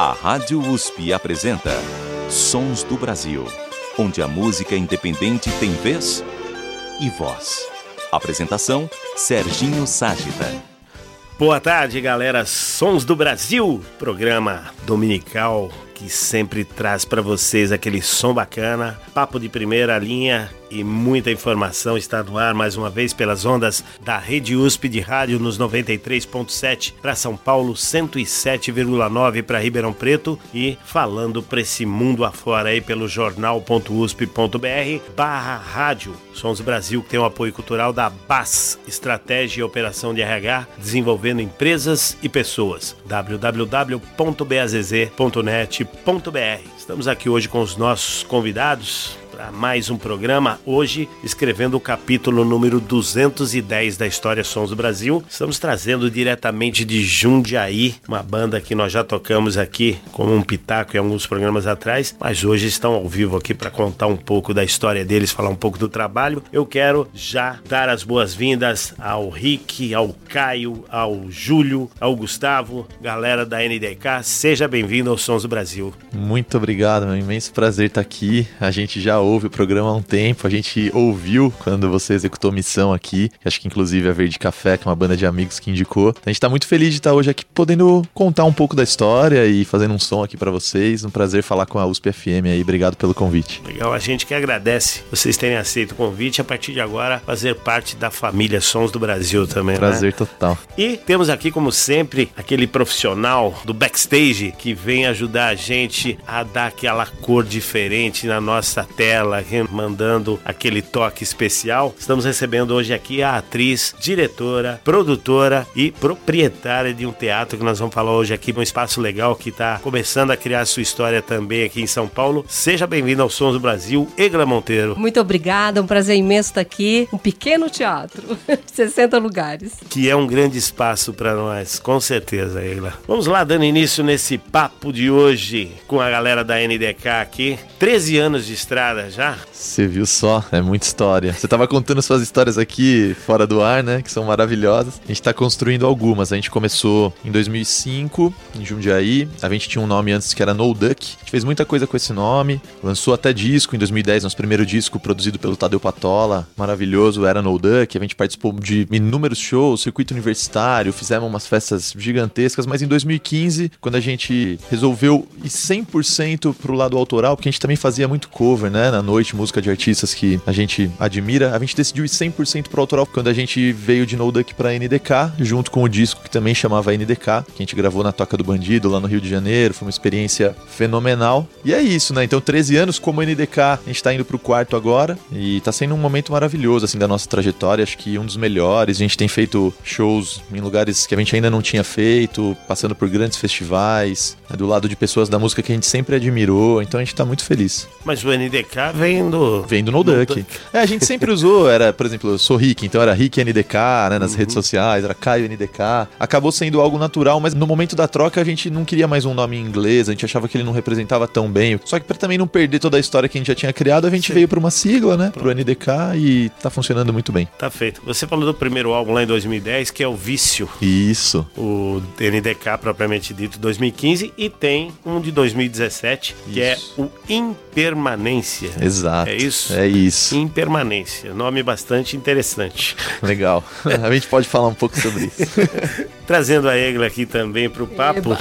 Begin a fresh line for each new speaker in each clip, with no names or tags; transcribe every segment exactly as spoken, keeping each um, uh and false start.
A Rádio U S P apresenta Sons do Brasil, onde a música independente tem vez e voz. Apresentação, Serginho Ságita.
Boa tarde, galera. Sons do Brasil, programa dominical que sempre traz para vocês aquele som bacana, papo de primeira linha e muita informação. Está no ar mais uma vez pelas ondas da Rede U S P de rádio nos noventa e três ponto sete para São Paulo, cento e sete vírgula nove para Ribeirão Preto e falando para esse mundo afora aí pelo jornal ponto u s p ponto b r barra rádio. Sons Brasil, que tem o apoio cultural da B A S, Estratégia e Operação de R H, desenvolvendo empresas e pessoas. w w w ponto b a z z ponto net ponto b r. Estamos aqui hoje com os nossos convidados para mais um programa, hoje escrevendo o capítulo número duzentos e dez da História Sons do Brasil. Estamos trazendo diretamente de Jundiaí, uma banda que nós já tocamos aqui como um pitaco em alguns programas atrás, mas hoje estão ao vivo aqui para contar um pouco da história deles, falar um pouco do trabalho. Eu quero já dar as boas-vindas ao Rick, ao Caio, ao Júlio, ao Gustavo, galera da N D K. Seja bem-vindo aos Sons do Brasil.
Muito obrigado, é um imenso prazer estar aqui. A gente já ouve o programa há um tempo, a gente ouviu quando você executou missão aqui, acho que inclusive a Verde Café, que é uma banda de amigos que indicou. A gente tá muito feliz de estar hoje aqui podendo contar um pouco da história e fazendo um som aqui pra vocês. Um prazer falar com a U S P F M aí, obrigado pelo convite.
Legal, a gente que agradece vocês terem aceito o convite, a partir de agora fazer parte da família Sons do Brasil também,
prazer,
né?
Total.
E temos aqui, como sempre, aquele profissional do backstage que vem ajudar a gente a dar aquela cor diferente na nossa tela, mandando aquele toque especial. Estamos recebendo hoje aqui a atriz, diretora, produtora e proprietária de um teatro que nós vamos falar hoje aqui, um espaço legal que está começando a criar sua história também aqui em São Paulo. Seja bem-vindo ao Sons do Brasil, Egla Monteiro.
Muito obrigada, um prazer imenso estar aqui. Um pequeno teatro, sessenta lugares.
Que é um grande espaço para nós, com certeza, Egla. Vamos lá, dando início nesse papo de hoje com a galera da N D K aqui. treze anos de estrada já?
Você viu só, é muita história. Você tava contando suas histórias aqui fora do ar, né, que são maravilhosas. A gente tá construindo algumas. A gente começou em dois mil e cinco, em Jundiaí. A gente tinha um nome antes que era No Duck. A gente fez muita coisa com esse nome. Lançou até disco em dois mil e dez, nosso primeiro disco produzido pelo Tadeu Patola. Maravilhoso, era No Duck. A gente participou de inúmeros shows, circuito universitário, fizemos umas festas gigantescas. Mas em dois mil e quinze, quando a gente resolveu ir cem por cento pro lado autoral, porque a gente também fazia muito cover, né, na noite, música de artistas que a gente admira, a gente decidiu ir cem por cento pro autoral quando a gente veio de No Duck pra N D K, junto com o disco que também chamava N D K, que a gente gravou na Toca do Bandido, lá no Rio de Janeiro. Foi uma experiência fenomenal. E é isso, né? Então, treze anos como N D K, a gente tá indo pro quarto agora e tá sendo um momento maravilhoso, assim, da nossa trajetória. Acho que um dos melhores. A gente tem feito shows em lugares que a gente ainda não tinha feito, passando por grandes festivais, né, do lado de pessoas da música que a gente sempre admirou. Então, a gente tá muito feliz.
Mas o N D K vem do...
Vem do No Duck. É, a gente sempre usou, era, por exemplo, eu sou Rick, então era Rick N D K, né, nas uhum. redes sociais, era Caio N D K. Acabou sendo algo natural, mas no momento da troca a gente não queria mais um nome em inglês, a gente achava que ele não representava tão bem. Só que pra também não perder toda a história que a gente já tinha criado, a gente Sim. veio pra uma sigla, né, Pronto. pro N D K e tá funcionando muito bem.
Tá feito. Você falou do primeiro álbum lá em dois mil e dez, que é o Vício.
Isso.
O N D K propriamente dito, dois mil e quinze, e tem um de dois mil e dezessete, isso. que é o Impermanência.
Exato.
É isso?
É isso.
Impermanência. Nome bastante interessante.
Legal. A gente pode falar um pouco sobre isso.
Trazendo a Egla aqui também pro papo.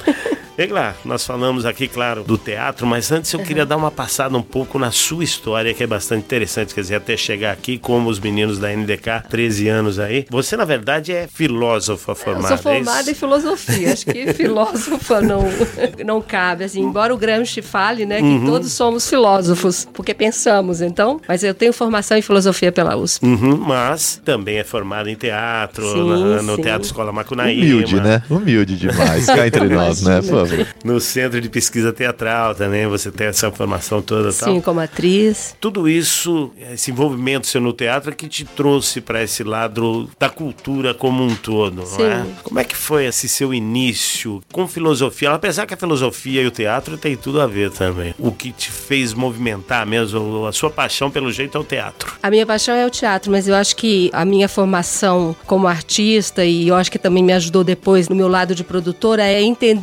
Egla, nós falamos aqui, claro, do teatro, mas antes eu uhum. queria dar uma passada um pouco na sua história, que é bastante interessante, quer dizer, até chegar aqui como os meninos da N D K, treze anos aí. Você, na verdade, é filósofa formada.
Eu sou formada
é
em filosofia, acho que filósofa não, não cabe, assim, embora o Gramsci fale, né, que uhum. todos somos filósofos, porque pensamos, então, mas eu tenho formação em filosofia pela U S P.
Uhum, mas também é formada em teatro,
sim,
na, no
sim.
Teatro Escola Macunaíma.
Humilde, né? Humilde demais, cá entre nós, né? Pô.
No Centro de Pesquisa Teatral também, você tem essa formação toda e tal.
Sim, como atriz.
Tudo isso, esse envolvimento seu no teatro é que te trouxe para esse lado da cultura como um todo,
Sim.
não é? Como é que foi esse seu início com filosofia? Apesar que a filosofia e o teatro tem tudo a ver também. O que te fez movimentar mesmo, a sua paixão pelo jeito é o teatro.
A minha paixão é o teatro, mas eu acho que a minha formação como artista, e eu acho que também me ajudou depois no meu lado de produtora, é entender um Brasil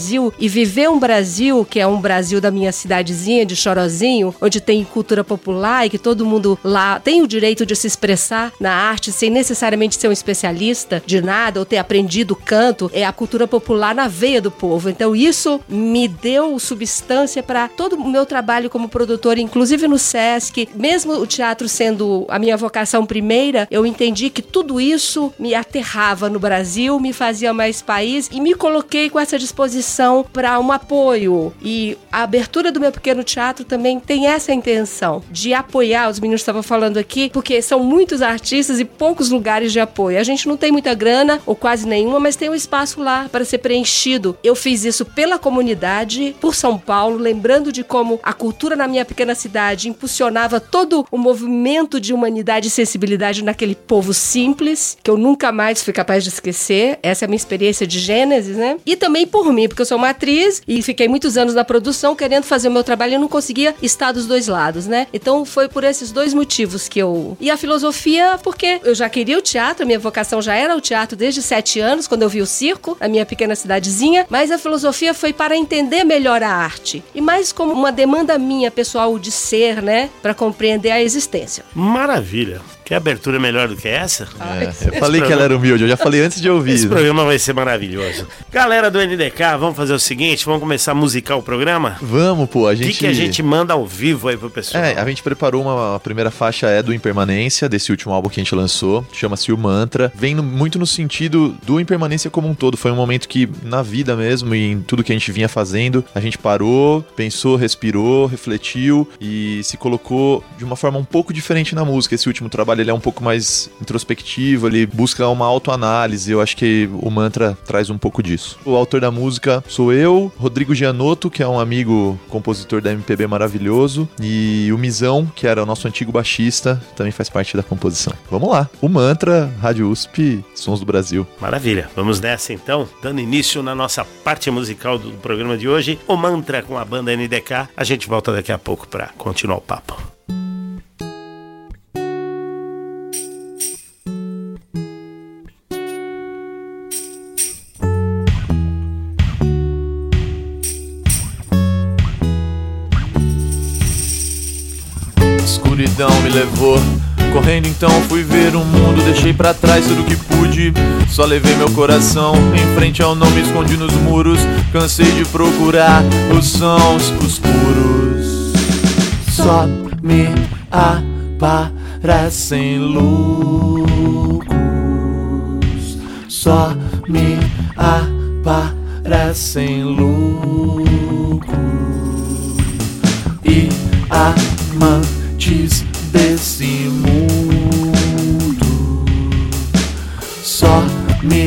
Brasil e viver um Brasil, que é um Brasil da minha cidadezinha de Chorozinho, onde tem cultura popular e que todo mundo lá tem o direito de se expressar na arte sem necessariamente ser um especialista de nada ou ter aprendido canto, é a cultura popular na veia do povo. Então isso me deu substância para todo o meu trabalho como produtora, inclusive no Sesc. Mesmo o teatro sendo a minha vocação primeira, eu entendi que tudo isso me aterrava no Brasil, me fazia mais país e me coloquei com essa disposição para um apoio. E a abertura do meu pequeno teatro também tem essa intenção de apoiar, os meninos estavam falando aqui, porque são muitos artistas e poucos lugares de apoio. A gente não tem muita grana, ou quase nenhuma, mas tem um espaço lá para ser preenchido. Eu fiz isso pela comunidade, por São Paulo, lembrando de como a cultura na minha pequena cidade impulsionava todo o movimento de humanidade e sensibilidade naquele povo simples, que eu nunca mais fui capaz de esquecer. Essa é a minha experiência de Gênesis, né? E também por mim, porque eu sou uma atriz e fiquei muitos anos na produção querendo fazer o meu trabalho e não conseguia estar dos dois lados, né? Então foi por esses dois motivos que eu... E a filosofia, porque eu já queria o teatro, a minha vocação já era o teatro desde sete anos, quando eu vi o circo, a minha pequena cidadezinha, mas a filosofia foi para entender melhor a arte. E mais como uma demanda minha, pessoal, de ser, né? Para compreender a existência.
Maravilha. Que abertura melhor do que essa?
É, eu falei que ela era humilde, eu já falei antes de ouvir.
Esse programa vai ser maravilhoso. Galera do N D K, vamos fazer o seguinte, vamos começar a musicar o programa?
Vamos, pô, a gente...
O que, que a gente manda ao vivo aí pro pessoal?
É, a gente preparou uma a primeira faixa, é do Impermanência, desse último álbum que a gente lançou, chama-se O Mantra. Vem no, muito no sentido do Impermanência como um todo. Foi um momento que, na vida mesmo, e em tudo que a gente vinha fazendo, a gente parou, pensou, respirou, refletiu e se colocou de uma forma um pouco diferente na música. Esse último trabalho, ele é um pouco mais introspectivo, ele busca uma autoanálise. Eu acho que o Mantra traz um pouco disso. O autor da música sou eu, Rodrigo Gianotto, que é um amigo compositor da M P B maravilhoso, e o Mizão, que era o nosso antigo baixista, também faz parte da composição. Vamos lá, o Mantra, Rádio U S P, Sons do Brasil.
Maravilha, vamos nessa então, dando início na nossa parte musical do programa de hoje, o Mantra com a banda N D K. A gente volta daqui a pouco para continuar o papo.
Escuridão me levou, correndo então fui ver o mundo. Deixei pra trás tudo que pude, só levei meu coração em frente ao não me escondi nos muros. Cansei de procurar os sons, os puros. Só me aparecem loucos, só me aparecem loucos e amantes desse mundo. Só me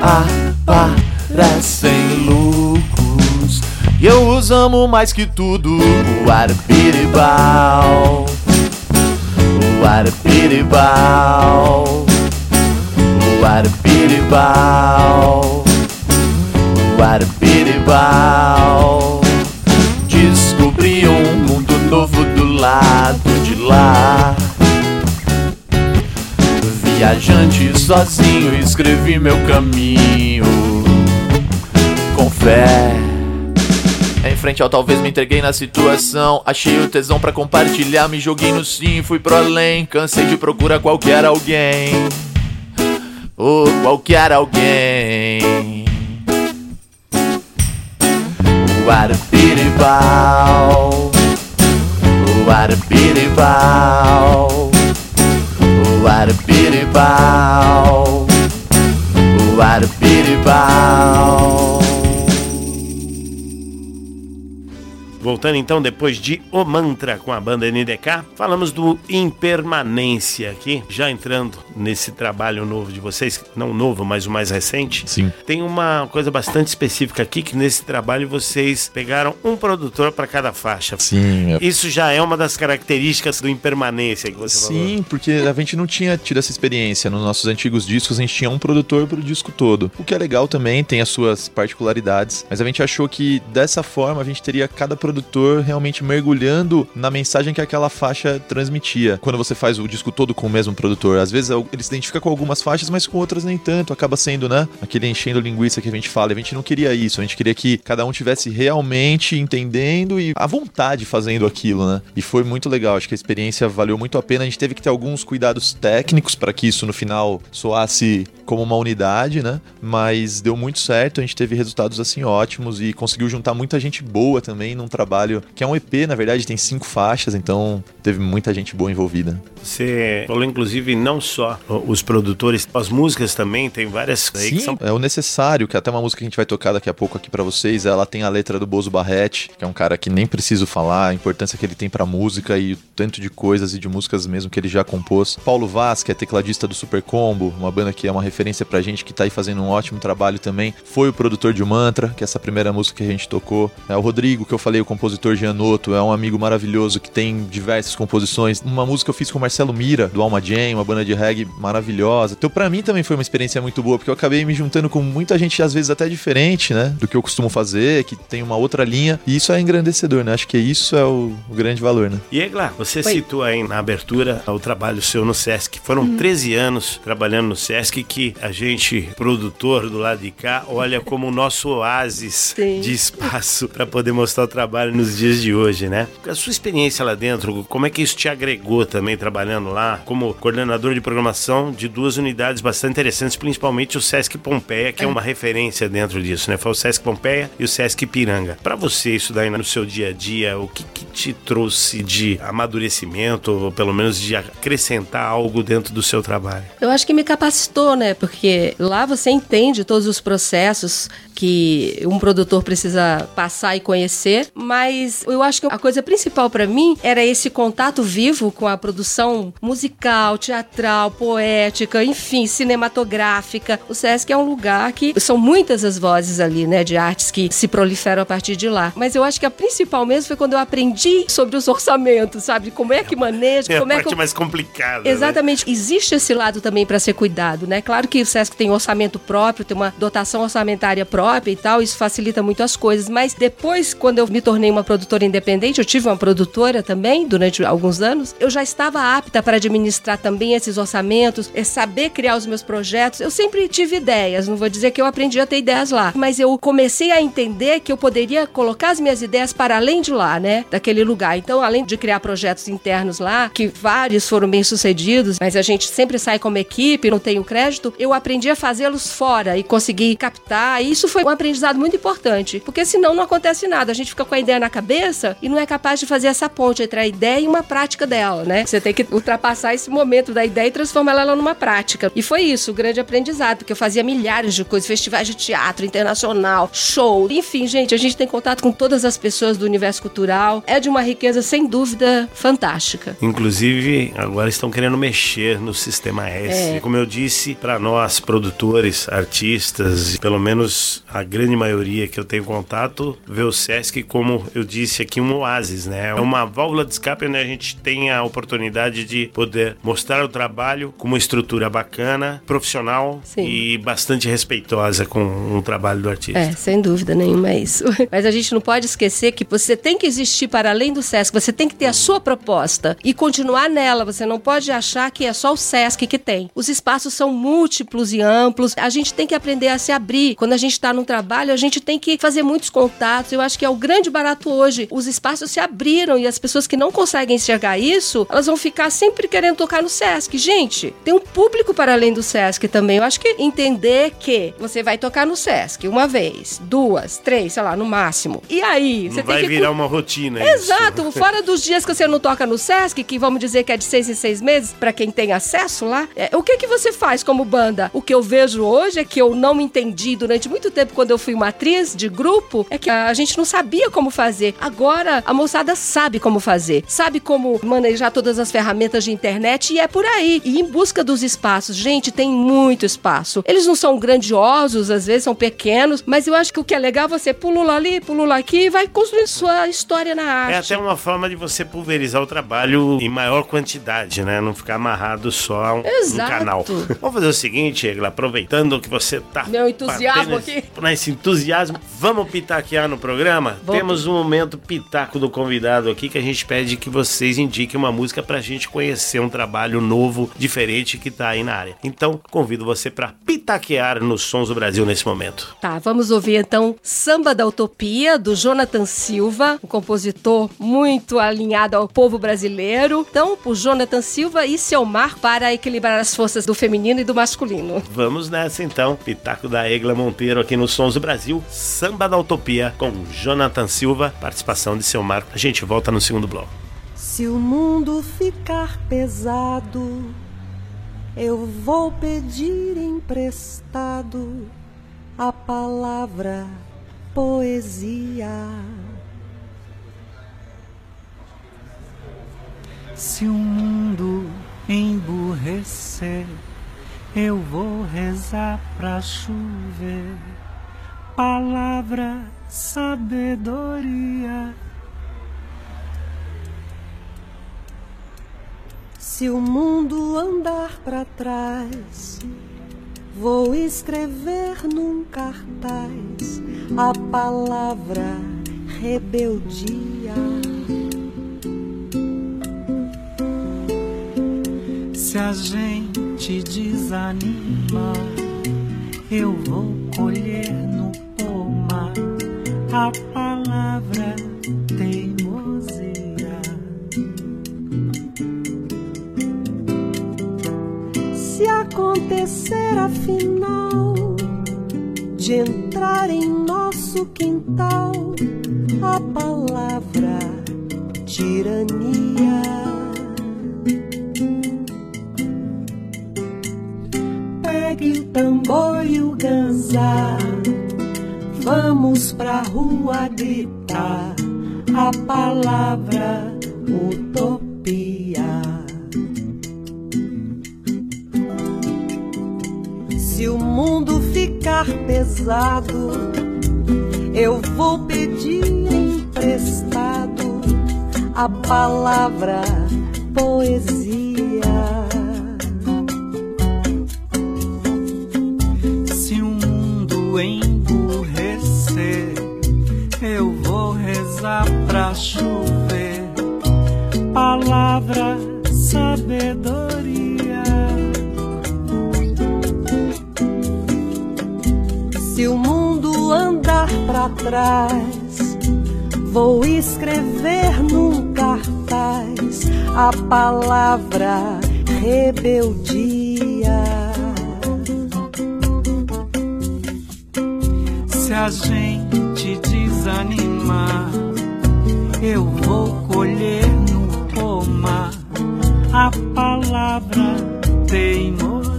aparecem loucos e eu os amo mais que tudo. O arpiribau, o arpiribau, o arpiribau, o arpiribau. Descobri um mundo novo do lado de lá. Viajante sozinho, escrevi meu caminho com fé. Em frente ao talvez me entreguei na situação. Achei o tesão pra compartilhar, me joguei no sim, fui pro além. Cansei de procurar qualquer alguém, oh, qualquer alguém. O arpiribau, o arpiribau, o arpiribau, o arpiribau.
Voltando então, depois de O Mantra com a banda N D K, falamos do Impermanência aqui, já entrando nesse trabalho novo de vocês, não novo, mas o mais recente.
Sim.
Tem uma coisa bastante específica aqui, que nesse trabalho vocês pegaram um produtor para cada faixa.
Sim.
Isso já é uma das características do Impermanência que você
Sim,
falou.
Sim, porque a gente não tinha tido essa experiência. Nos nossos antigos discos, a gente tinha um produtor pro disco todo. O que é legal também, tem as suas particularidades, mas a gente achou que dessa forma a gente teria cada produtor produtor realmente mergulhando na mensagem que aquela faixa transmitia. Quando você faz o disco todo com o mesmo produtor, às vezes ele se identifica com algumas faixas, mas com outras nem tanto. Acaba sendo, né, aquele enchendo linguiça que a gente fala. A gente não queria isso, a gente queria que cada um tivesse realmente entendendo e à vontade fazendo aquilo, né? E foi muito legal, acho que a experiência valeu muito a pena. A gente teve que ter alguns cuidados técnicos para que isso no final soasse como uma unidade, né? Mas deu muito certo, a gente teve resultados assim ótimos e conseguiu juntar muita gente boa também num trabalho que é um E P, na verdade tem cinco faixas, então teve muita gente boa envolvida.
Você falou inclusive não só os produtores, as músicas também, tem várias aí.
Sim,
que são...
é o necessário, que até uma música que a gente vai tocar daqui a pouco aqui pra vocês, ela tem a letra do Bozo Barrete, que é um cara que nem preciso falar, a importância que ele tem pra música e o tanto de coisas e de músicas mesmo que ele já compôs. Paulo Vaz, que é tecladista do Super Combo, uma banda que é uma referência pra gente, que tá aí fazendo um ótimo trabalho também, foi o produtor de O Mantra, que é essa primeira música que a gente tocou. É o Rodrigo, que eu falei, o compositor Gianotto, é um amigo maravilhoso que tem diversas composições. Uma música eu fiz com o Marcelo Mira, do Alma Jam, uma banda de reggae maravilhosa. Então pra mim também foi uma experiência muito boa, porque eu acabei me juntando com muita gente, às vezes até diferente, né, do que eu costumo fazer, que tem uma outra linha, e isso é engrandecedor, né, acho que isso é o, o grande valor, né.
E Egla, você
Oi.
citou aí na abertura o trabalho seu no Sesc, foram hum. treze anos trabalhando no Sesc, que a gente, produtor do lado de cá, olha como o nosso oásis Sim. de espaço para poder mostrar o trabalho nos dias de hoje, né. A sua experiência lá dentro, como é que isso te agregou também trabalhando lá, como coordenador de programação de duas unidades bastante interessantes, principalmente o Sesc Pompeia, que é, é uma referência dentro disso, né? Foi o Sesc Pompeia e o Sesc Ipiranga. Para você, isso daí no seu dia a dia, o que, que te trouxe de amadurecimento, ou pelo menos de acrescentar algo dentro do seu trabalho?
Eu acho que me capacitou, né? Porque lá você entende todos os processos que um produtor precisa passar e conhecer, mas eu acho que a coisa principal para mim era esse contato vivo com a produção musical, teatral, poética, enfim, cinematográfica. O Sesc é um lugar que são muitas as vozes ali, né, de artes que se proliferam a partir de lá. Mas eu acho que a principal mesmo foi quando eu aprendi sobre os orçamentos, sabe? Como é que maneja,
é
como
a
é
parte
que eu...
mais complicada.
Exatamente.
Né?
Existe esse lado também para ser cuidado, né? Claro que o Sesc tem orçamento próprio, tem uma dotação orçamentária própria e tal, isso facilita muito as coisas, mas depois, quando eu me tornei uma produtora independente, eu tive uma produtora também, durante alguns anos, eu já estava apta para administrar também esses orçamentos, é saber criar os meus projetos. Eu sempre tive ideias, não vou dizer que eu aprendi a ter ideias lá, mas eu comecei a entender que eu poderia colocar as minhas ideias para além de lá, né, daquele lugar. Então, além de criar projetos internos lá, que vários foram bem sucedidos, mas a gente sempre sai como equipe, não tem o crédito, eu aprendi a fazê-los fora e consegui captar, e isso foi um aprendizado muito importante, porque senão não acontece nada, a gente fica com a ideia na cabeça e não é capaz de fazer essa ponte entre a ideia e uma prática dela, né? Você tem que ultrapassar esse momento da ideia e transformar ela numa prática. E foi isso, o grande aprendizado, porque eu fazia milhares de coisas, festivais de teatro internacional, show, enfim, gente, a gente tem contato com todas as pessoas do universo cultural, é de uma riqueza, sem dúvida, fantástica.
Inclusive, agora estão querendo mexer no Sistema S. É. Como eu disse, para nós, produtores, artistas, pelo menos a grande maioria que eu tenho contato, vê o Sesc como, eu disse aqui, um oásis, né? É uma válvula de escape onde a gente tem a oportunidade de poder mostrar o trabalho com uma estrutura bacana, profissional Sim. e bastante respeitosa com o trabalho do artista.
É, sem dúvida nenhuma é isso. Mas a gente não pode esquecer que você tem que existir para além do Sesc, você tem que ter a sua proposta e continuar nela, você não pode achar que é só o Sesc que tem. Os espaços são múltiplos e amplos, a gente tem que aprender a se abrir. Quando a gente está num trabalho, a gente tem que fazer muitos contatos, eu acho que é o grande barato hoje. Os espaços se abriram e as pessoas que não conseguem enxergar isso, elas vão ficar sempre querendo tocar no Sesc. Gente, tem um público para além do Sesc também. Eu acho que entender que você vai tocar no Sesc uma vez, duas, três, sei lá, no máximo. E aí? Você
não tem vai
que...
virar uma rotina.
Exato.
Isso.
Fora dos dias que você não toca no Sesc, que vamos dizer que é de seis em seis meses, para quem tem acesso lá, é, o que que você faz como banda? O que eu vejo hoje é que eu não me entendi durante muito tempo quando eu fui uma atriz de grupo, é que a gente não sabia como fazer. Agora, a moçada sabe como fazer, sabe como manejar todas as ferramentas de internet e é por aí. E em busca dos espaços, gente, tem muito espaço. Eles não são grandiosos, às vezes são pequenos, mas eu acho que o que é legal, você pulula ali, pulula aqui e vai construir sua história na arte.
É até uma forma de você pulverizar o trabalho em maior quantidade, né? Não ficar amarrado só a um, um canal. Vamos fazer o seguinte, Egla, aproveitando que você tá...
Meu entusiasmo aqui.
Nesse entusiasmo, vamos pitaquear no programa?
Vou
Temos um momento Pitaco do Convidado aqui, que a gente pede que vocês indiquem uma música pra gente conhecer um trabalho novo, diferente que tá aí na área. Então, convido você pra pitaquear nos Sons do Brasil nesse momento.
Tá, vamos ouvir então Samba da Utopia, do Jonathan Silva, um compositor muito alinhado ao povo brasileiro. Então, por Jonathan Silva e Selmar, para equilibrar as forças do feminino e do masculino.
Vamos nessa então, Pitaco da Egla Monteiro aqui nos Sons do Brasil, Samba da Utopia com Jonathan Silva, participação de Selmar. A gente volta no segundo bloco.
Se o mundo ficar pesado, eu vou pedir emprestado a palavra poesia.
Se o mundo emburrecer, eu vou rezar pra chover palavra, sabedoria.
Se o mundo andar pra trás, vou escrever num cartaz a palavra rebeldia.
Se a gente desanima, eu vou colher no pomar a palavra teimosia.
Se acontecer afinal de entrar em nosso quintal a palavra tirania, pegue o tambor e o ganzá, vamos pra rua gritar a palavra utopia. Se o mundo ficar pesado, eu vou pedir emprestado a palavra poesia.
Se o mundo emburrecer, eu vou rezar pra chover palavra, sabedoria.
Se o mundo andar pra trás, vou escrever num cartaz a palavra rebeldia.
Se a gente desanimar, eu vou colher no pomar a palavra teimosia.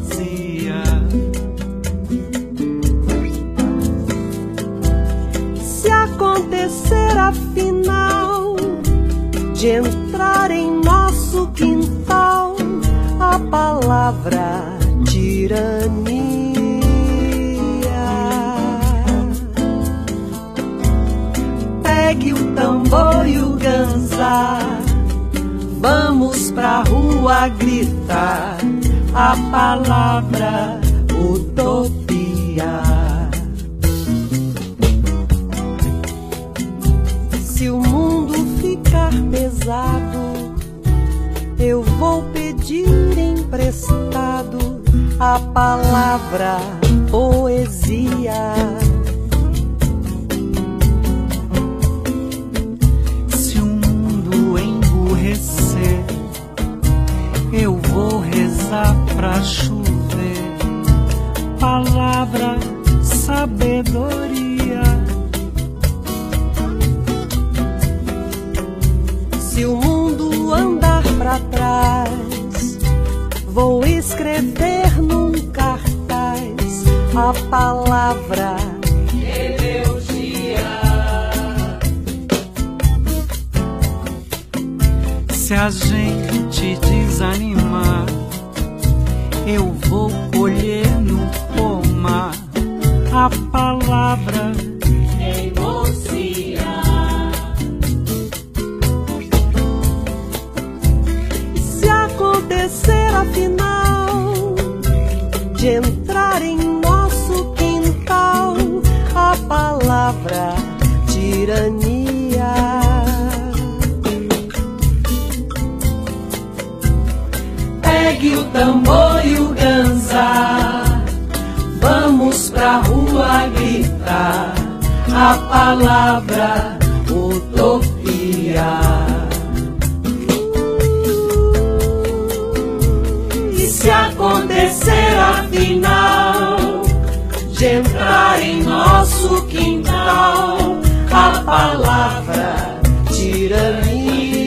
Se acontecer afinal de entrar em nosso quintal a palavra tirania, pegue o tambor e o ganzá, vamos pra rua gritar a palavra utopia. Se o mundo ficar pesado, eu vou pedir emprestado a palavra poesia.
Se o mundo emburrecer, eu vou rezar pra chover palavra, sabedoria.
Se o mundo andar pra trás, vou escrever num cartaz a palavra rebeldia.
Se a gente desanimar, eu vou colher no pomar a palavra
teimosia. Se acontecer afinal de entrar em nosso quintal a palavra tirania, rua gritar a palavra utopia. E se acontecer afinal de entrar em nosso quintal a palavra tirania,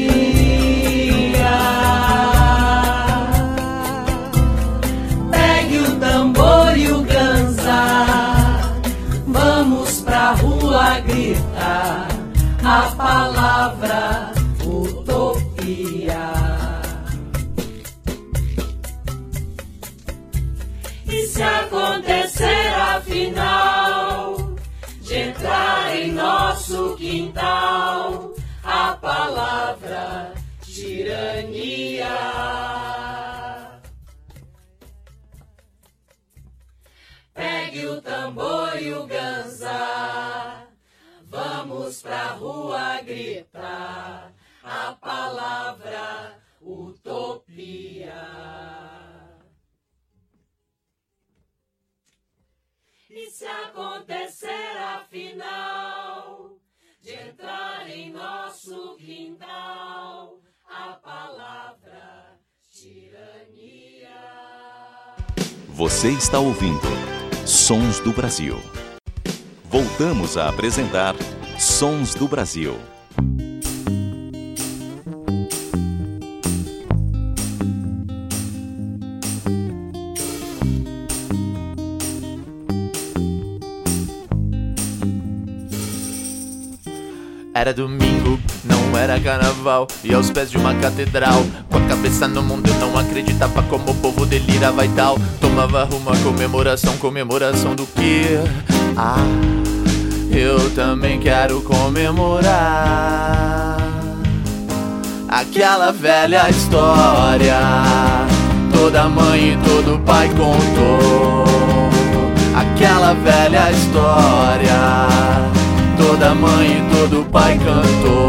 pegue o tambor e o ganzá, vamos pra rua gritar a palavra utopia. E se acontecer afinal de entrar em nosso quintal a palavra tirania, pegue o tambor e o ganzá, vamos pra rua gritar a palavra utopia. E se acontecer afinal de entrar em nosso quintal a palavra tirania.
Você está ouvindo Sons do Brasil. Voltamos a apresentar Sons do Brasil.
Era domingo, não era carnaval, e aos pés de uma catedral, com a cabeça no mundo eu não acreditava como o povo delirava e tal. Tomava uma comemoração, comemoração do quê? Ah, eu também quero comemorar aquela velha história, toda mãe e todo pai contou. Aquela velha história, toda mãe e todo pai cantou.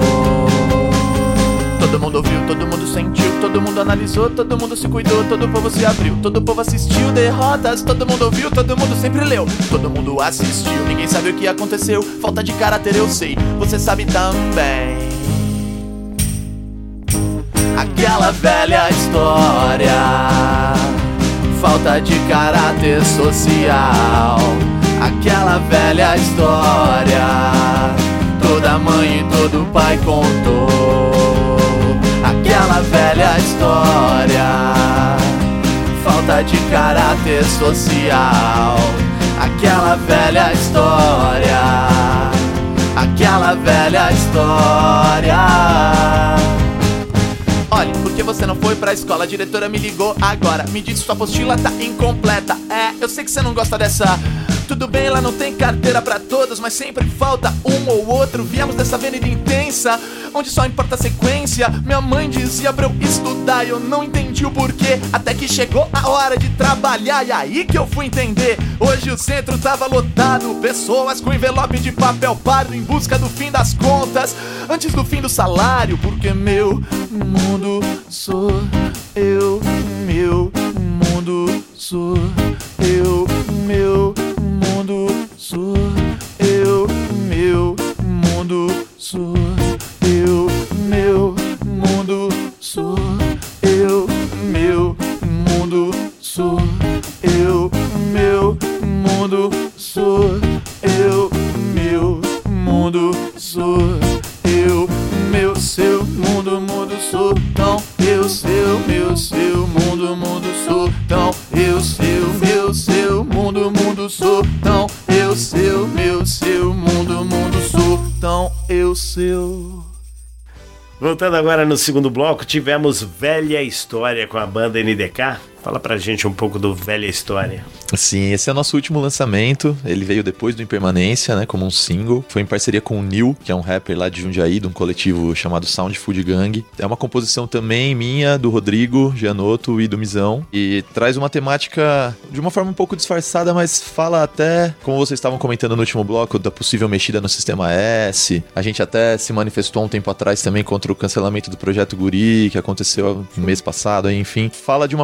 Todo mundo ouviu, todo mundo sentiu, todo mundo analisou, todo mundo se cuidou, todo povo se abriu, todo povo assistiu derrotas, todo mundo ouviu, todo mundo sempre leu, todo mundo assistiu, ninguém sabe o que aconteceu, falta de caráter eu sei, você sabe também. Aquela velha história, falta de caráter social. Aquela velha história, toda mãe e todo pai contou. Aquela velha história, falta de caráter social. Aquela velha história, aquela velha história. Olha, por que você não foi pra escola? A diretora me ligou agora, me disse sua apostila tá incompleta. É, eu sei que você não gosta dessa. Tudo bem, lá não tem carteira pra todos, mas sempre falta um ou outro. Viemos dessa avenida intensa, onde só importa a sequência. Minha mãe dizia pra eu estudar e eu não entendi o porquê, até que chegou a hora de trabalhar e aí que eu fui entender. Hoje o centro tava lotado, pessoas com envelope de papel pardo em busca do fim das contas, antes do fim do salário. Porque meu mundo sou eu, meu mundo sou eu, meu mundo sou eu, meu mundo sou eu, meu mundo sou eu, meu mundo sou eu, meu mundo sou eu, meu mundo sou eu, meu seu mundo, mundo sou tão eu, seu, meu, seu mundo, mundo sou tão eu, seu, meu, seu mundo, mundo sou tão eu, seu, meu, seu mundo, mundo sou tão eu, seu.
Voltando agora no segundo bloco, tivemos Velha História com a banda N D K. Fala pra gente um pouco do Velha História.
Sim, esse é o nosso último lançamento. Ele veio depois do Impermanência, né, como um single. Foi em parceria com o Nil, que é um rapper lá de Jundiaí, de um coletivo chamado Sound Food Gang. É uma composição também minha, do Rodrigo Gianotto e do Mizão. E traz uma temática de uma forma um pouco disfarçada, mas fala até, como vocês estavam comentando no último bloco, da possível mexida no Sistema S. A gente até se manifestou um tempo atrás também contra o cancelamento do Projeto Guri, que aconteceu no mês passado, enfim. Fala de uma forma sutil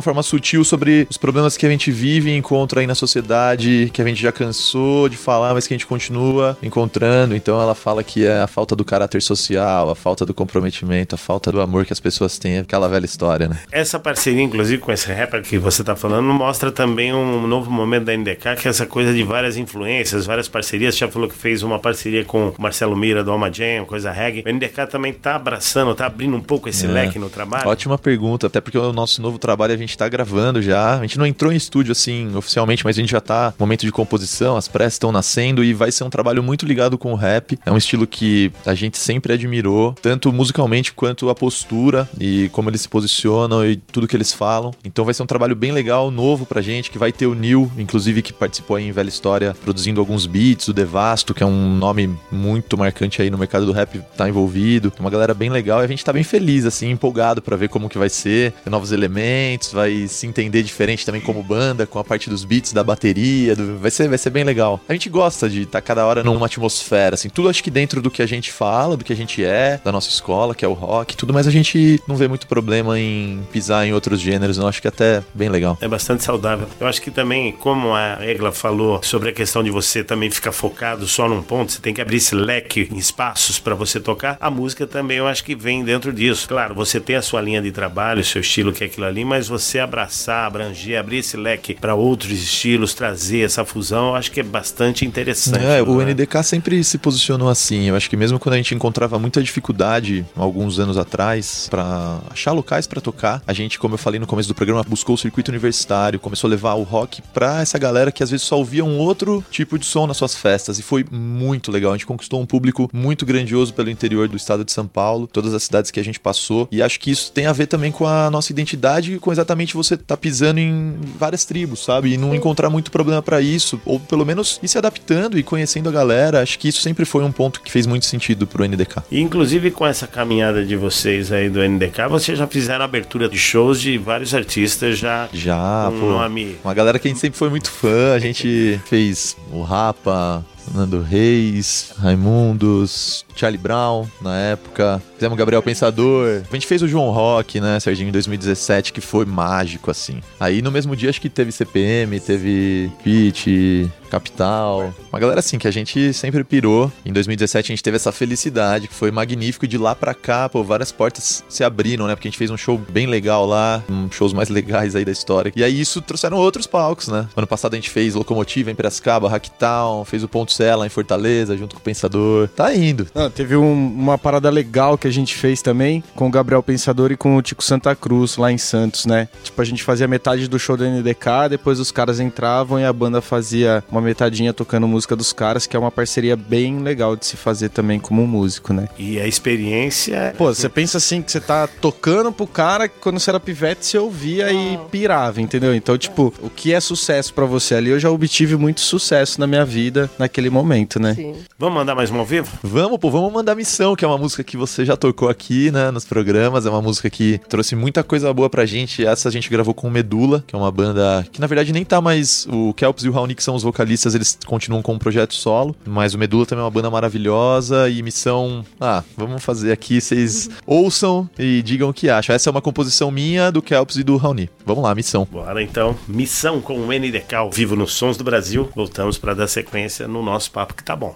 sutil sobre os problemas que a gente vive e encontra aí na sociedade, que a gente já cansou de falar, mas que a gente continua encontrando. Então ela fala que é a falta do caráter social, a falta do comprometimento, a falta do amor que as pessoas têm, aquela velha história, né?
Essa parceria, inclusive, com esse rapper que você tá falando, mostra também um novo momento da N D K, que é essa coisa de várias influências, várias parcerias. Você já falou que fez uma parceria com o Marcelo Mira do Alma Jam, coisa reggae. O N D K também tá abraçando, tá abrindo um pouco esse é. leque no trabalho?
Ótima pergunta, até porque o nosso novo trabalho a gente tá gravando já. A gente não entrou em estúdio assim oficialmente, mas a gente já tá no momento de composição, as pressas estão nascendo e vai ser um trabalho muito ligado com o rap. É um estilo que a gente sempre admirou, tanto musicalmente quanto a postura e como eles se posicionam e tudo que eles falam. Então vai ser um trabalho bem legal, novo pra gente, que vai ter o Nil, inclusive, que participou aí em Velha História, produzindo alguns beats, o Devasto, que é um nome muito marcante aí no mercado do rap, tá envolvido. Uma galera bem legal e a gente tá bem feliz, assim, empolgado pra ver como que vai ser, ter novos elementos, vai se entender diferente também como banda, com a parte dos beats, da bateria, do... vai ser, vai ser bem legal. A gente gosta de estar tá cada hora numa atmosfera, assim, tudo acho que dentro do que a gente fala, do que a gente é, da nossa escola, que é o rock, tudo, mas a gente não vê muito problema em pisar em outros gêneros, não, acho que até bem legal.
É bastante saudável. Eu acho que também, como a Egla falou sobre a questão de você também ficar focado só num ponto, você tem que abrir esse leque em espaços pra você tocar, a música também eu acho que vem dentro disso. Claro, você tem a sua linha de trabalho, o seu estilo que é aquilo ali, mas você abraçar, abranger, abrir esse leque pra outros estilos, trazer essa fusão, eu acho que é bastante interessante.
É, o N D K sempre se posicionou assim. Eu acho que mesmo quando a gente encontrava muita dificuldade alguns anos atrás pra achar locais pra tocar, a gente, como eu falei no começo do programa, buscou o circuito universitário, começou a levar o rock pra essa galera que às vezes só ouvia um outro tipo de som nas suas festas, e foi muito legal. A gente conquistou um público muito grandioso pelo interior do estado de São Paulo, todas as cidades que a gente passou, e acho que isso tem a ver também com a nossa identidade e com exatamente você tá pisando em várias tribos, sabe? E não encontrar muito problema pra isso, ou pelo menos ir se adaptando e conhecendo a galera. Acho que isso sempre foi um ponto que fez muito sentido pro N D K.
E inclusive com essa caminhada de vocês aí do N D K, vocês já fizeram abertura de shows de vários artistas já.
Já,
um
pô.
Nome...
Uma galera que a gente sempre foi muito fã, a gente fez o Rapa, Nando Reis, Raimundos, Charlie Brown na época, fizemos o Gabriel Pensador, a gente fez o João Rock, né, Serginho, em dois mil e dezessete, que foi mágico, assim. Aí no mesmo dia acho que teve C P M, teve Pitty, Capital, uma galera assim que a gente sempre pirou. Em dois mil e dezessete a gente teve essa felicidade, que foi magnífico, e de lá pra cá, pô, várias portas se abriram, né, porque a gente fez um show bem legal lá, um shows mais legais aí da história. E aí isso trouxeram outros palcos, né. Ano passado a gente fez Locomotiva em Piracicaba, Hacktown, fez o Ponto Cela em Fortaleza, junto com o Pensador. Tá indo.
Não, teve um, uma parada legal que a gente fez também com o Gabriel Pensador e com o Tico Santa Cruz, lá em Santos, né? Tipo, a gente fazia metade do show do N D K, depois os caras entravam e a banda fazia uma metadinha tocando música dos caras, que é uma parceria bem legal de se fazer também como músico, né?
E a experiência...
Pô, você pensa assim, que você tá tocando pro cara, que quando você era pivete, você ouvia e pirava, entendeu? Então, tipo, o que é sucesso pra você ali? Eu já obtive muito sucesso na minha vida, naquele momento, né?
Sim.
Vamos mandar mais uma ao vivo?
Vamos, pô, vamos mandar Missão, que é uma música que você já tocou aqui, né, nos programas. É uma música que trouxe muita coisa boa pra gente. Essa a gente gravou com o Medula, que é uma banda que, na verdade, nem tá mais... O Kelps e o Raoni, que são os vocalistas, eles continuam com um projeto solo. Mas o Medula também é uma banda maravilhosa. E Missão... Ah, vamos fazer aqui, vocês ouçam e digam o que acham. Essa é uma composição minha, do Kelps e do Raoni. Vamos lá, Missão.
Bora, então. Missão com o N D K ao vivo nos Sons do Brasil. Voltamos pra dar sequência no nosso papo que tá bom.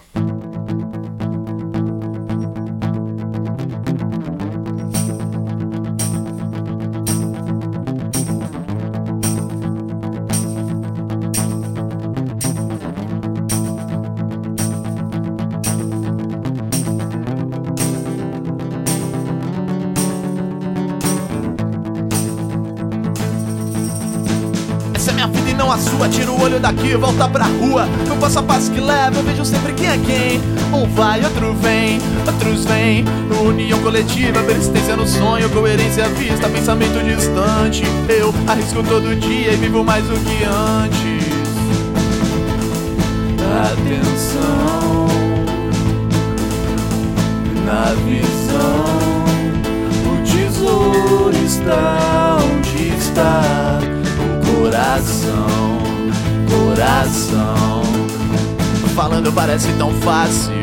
A sua, tira o olho daqui, volta pra rua. No passo a passo que leva, eu vejo sempre quem é quem. Um vai, outro vem, outros vem. União coletiva, persistência no sonho, coerência à vista, pensamento distante. Eu arrisco todo dia e vivo mais do que antes. Atenção, na visão, o tesouro está onde está. Coração, coração. Falando parece tão fácil,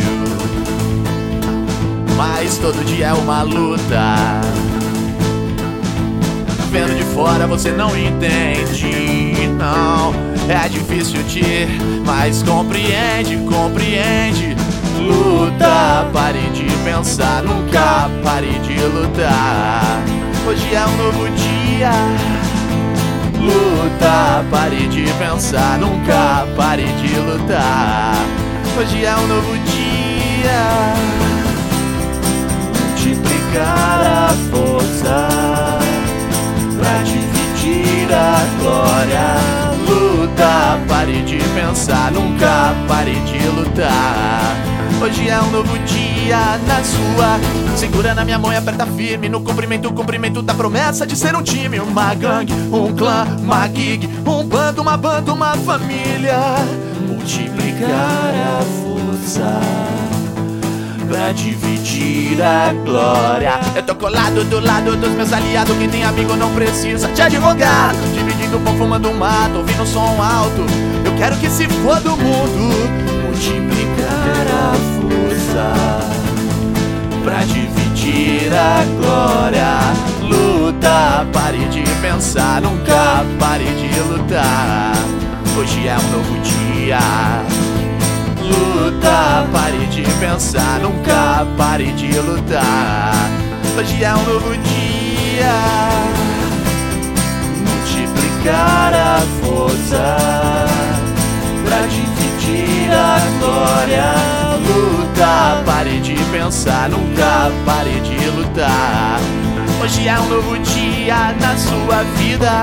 mas todo dia é uma luta. vendo de fora você não entende. Não, é difícil te, mas compreende, compreende. Luta, pare de pensar, nunca pare de lutar. Hoje é um novo dia. Luta, pare de pensar, nunca pare de lutar. Hoje é um novo dia. Multiplicar a força pra dividir a glória. Luta, pare de pensar, nunca pare de lutar. Hoje é um novo dia na sua. Segura na minha mão e aperta firme no cumprimento, o cumprimento da promessa de ser um time, uma gangue, um clã, uma gig, um bando, uma banda, uma família. Multiplicar a força pra dividir a glória. Eu tô colado do lado dos meus aliados. Quem tem amigo não precisa de advogado. Dividindo o pão, fumando um mato, ouvindo som alto. Eu quero que se for do mundo. Multiplicar a força pra dividir a glória. Luta, pare de pensar, nunca pare de lutar. Hoje é um novo dia. Luta, pare de pensar, nunca pare de lutar. Hoje é um novo dia. Multiplicar a força pra dividir a glória. Luta, pare de pensar, nunca pare de lutar. Hoje é um novo dia na sua vida.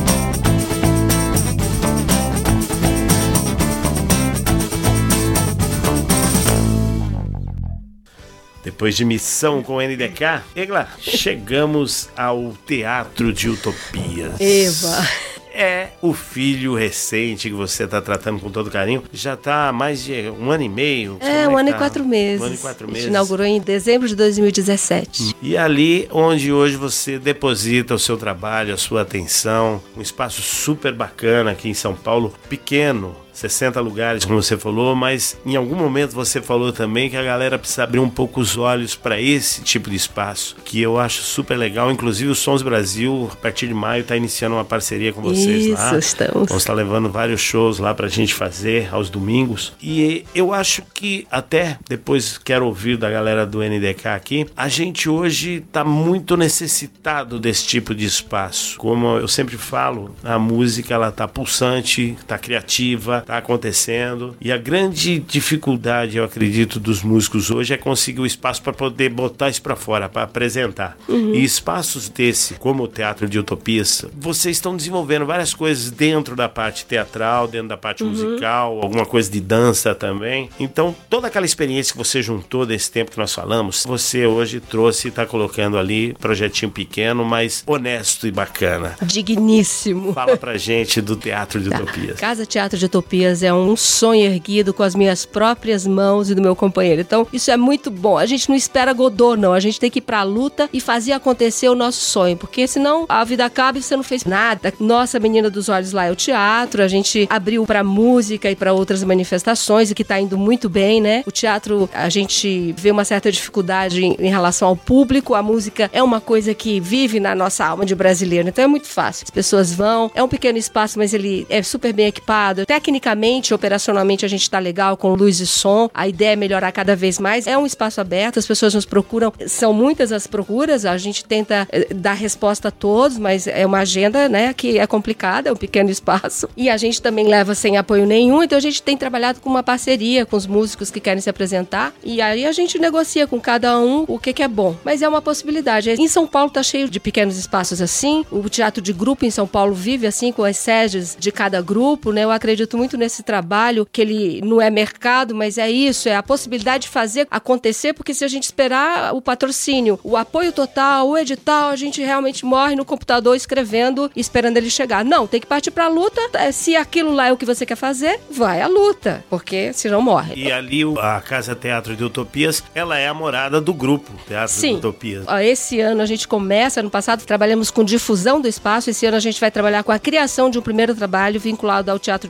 Depois de Missão com o N D K, Egla, chegamos ao Teatro de Utopias.
Eva.
É o filho recente que você está tratando com todo carinho. Já está há mais de um ano e meio.
É, um ano e quatro meses.
Um ano e quatro meses.
A gente inaugurou em dezembro de dois mil e dezessete.
E ali onde hoje você deposita o seu trabalho, a sua atenção. Um espaço super bacana aqui em São Paulo, pequeno. sessenta lugares, como você falou, mas em algum momento você falou também que a galera precisa abrir um pouco os olhos para esse tipo de espaço, que eu acho super legal. Inclusive o Sons Brasil, a partir de maio, está iniciando uma parceria com vocês.
Isso,
lá.
estamos.
Vamos estar levando vários shows lá pra gente fazer aos domingos. E eu acho que até, depois quero ouvir da galera do N D K aqui, a gente hoje tá muito necessitado desse tipo de espaço. Como eu sempre falo, a música ela tá pulsante, tá criativa, tá acontecendo. E a grande dificuldade, eu acredito, dos músicos hoje é conseguir o espaço para poder botar isso para fora, para apresentar. Uhum. E espaços desse, como o Teatro de Utopias, vocês estão desenvolvendo várias coisas dentro da parte teatral, dentro da parte uhum. musical, alguma coisa de dança também. Então, toda aquela experiência que você juntou desse tempo que nós falamos, você hoje trouxe e está colocando ali, projetinho pequeno, mas honesto e bacana.
Digníssimo.
Fala pra gente do Teatro de
tá.
Utopias.
Casa Teatro de Utopias é um sonho erguido com as minhas próprias mãos e do meu companheiro. Então, isso é muito bom. A gente não espera Godot, não. A gente tem que ir pra luta e fazer acontecer o nosso sonho, porque senão a vida acaba e você não fez nada. Nossa menina dos olhos lá é o teatro. A gente abriu pra música e pra outras manifestações, e que tá indo muito bem, né? O teatro, a gente vê uma certa dificuldade em, em relação ao público. A música é uma coisa que vive na nossa alma de brasileiro, então é muito fácil. As pessoas vão, é um pequeno espaço, mas ele é super bem equipado. Tecnicamente, operacionalmente, a gente tá legal com luz e som. A ideia é melhorar cada vez mais. É um espaço aberto, as pessoas nos procuram. São muitas as procuras, a gente tenta eh, dar resposta a todos, mas é uma agenda, né, que é complicada, é um pequeno espaço. E a gente também leva sem apoio nenhum, então a gente tem trabalhado com uma parceria com os músicos que querem se apresentar, e aí a gente negocia com cada um o que que é bom. Mas é uma possibilidade. Em São Paulo tá cheio de pequenos espaços assim. O teatro de grupo em São Paulo vive assim, com as sedes de cada grupo, né? Eu acredito muito nesse trabalho, que ele não é mercado, mas é isso, é a possibilidade de fazer acontecer, porque se a gente esperar o patrocínio, o apoio total, o edital, a gente realmente morre no computador escrevendo, esperando ele chegar. Não, tem que partir pra luta. Se aquilo lá é o que você quer fazer, vai à luta, porque senão morre.
E ali a Casa Teatro de Utopias, ela é a morada do grupo Teatro
Sim.
de Utopias.
Ó, esse ano a gente começa, ano passado trabalhamos com difusão do espaço, esse ano a gente vai trabalhar com a criação de um primeiro trabalho vinculado ao Teatro de Utopias.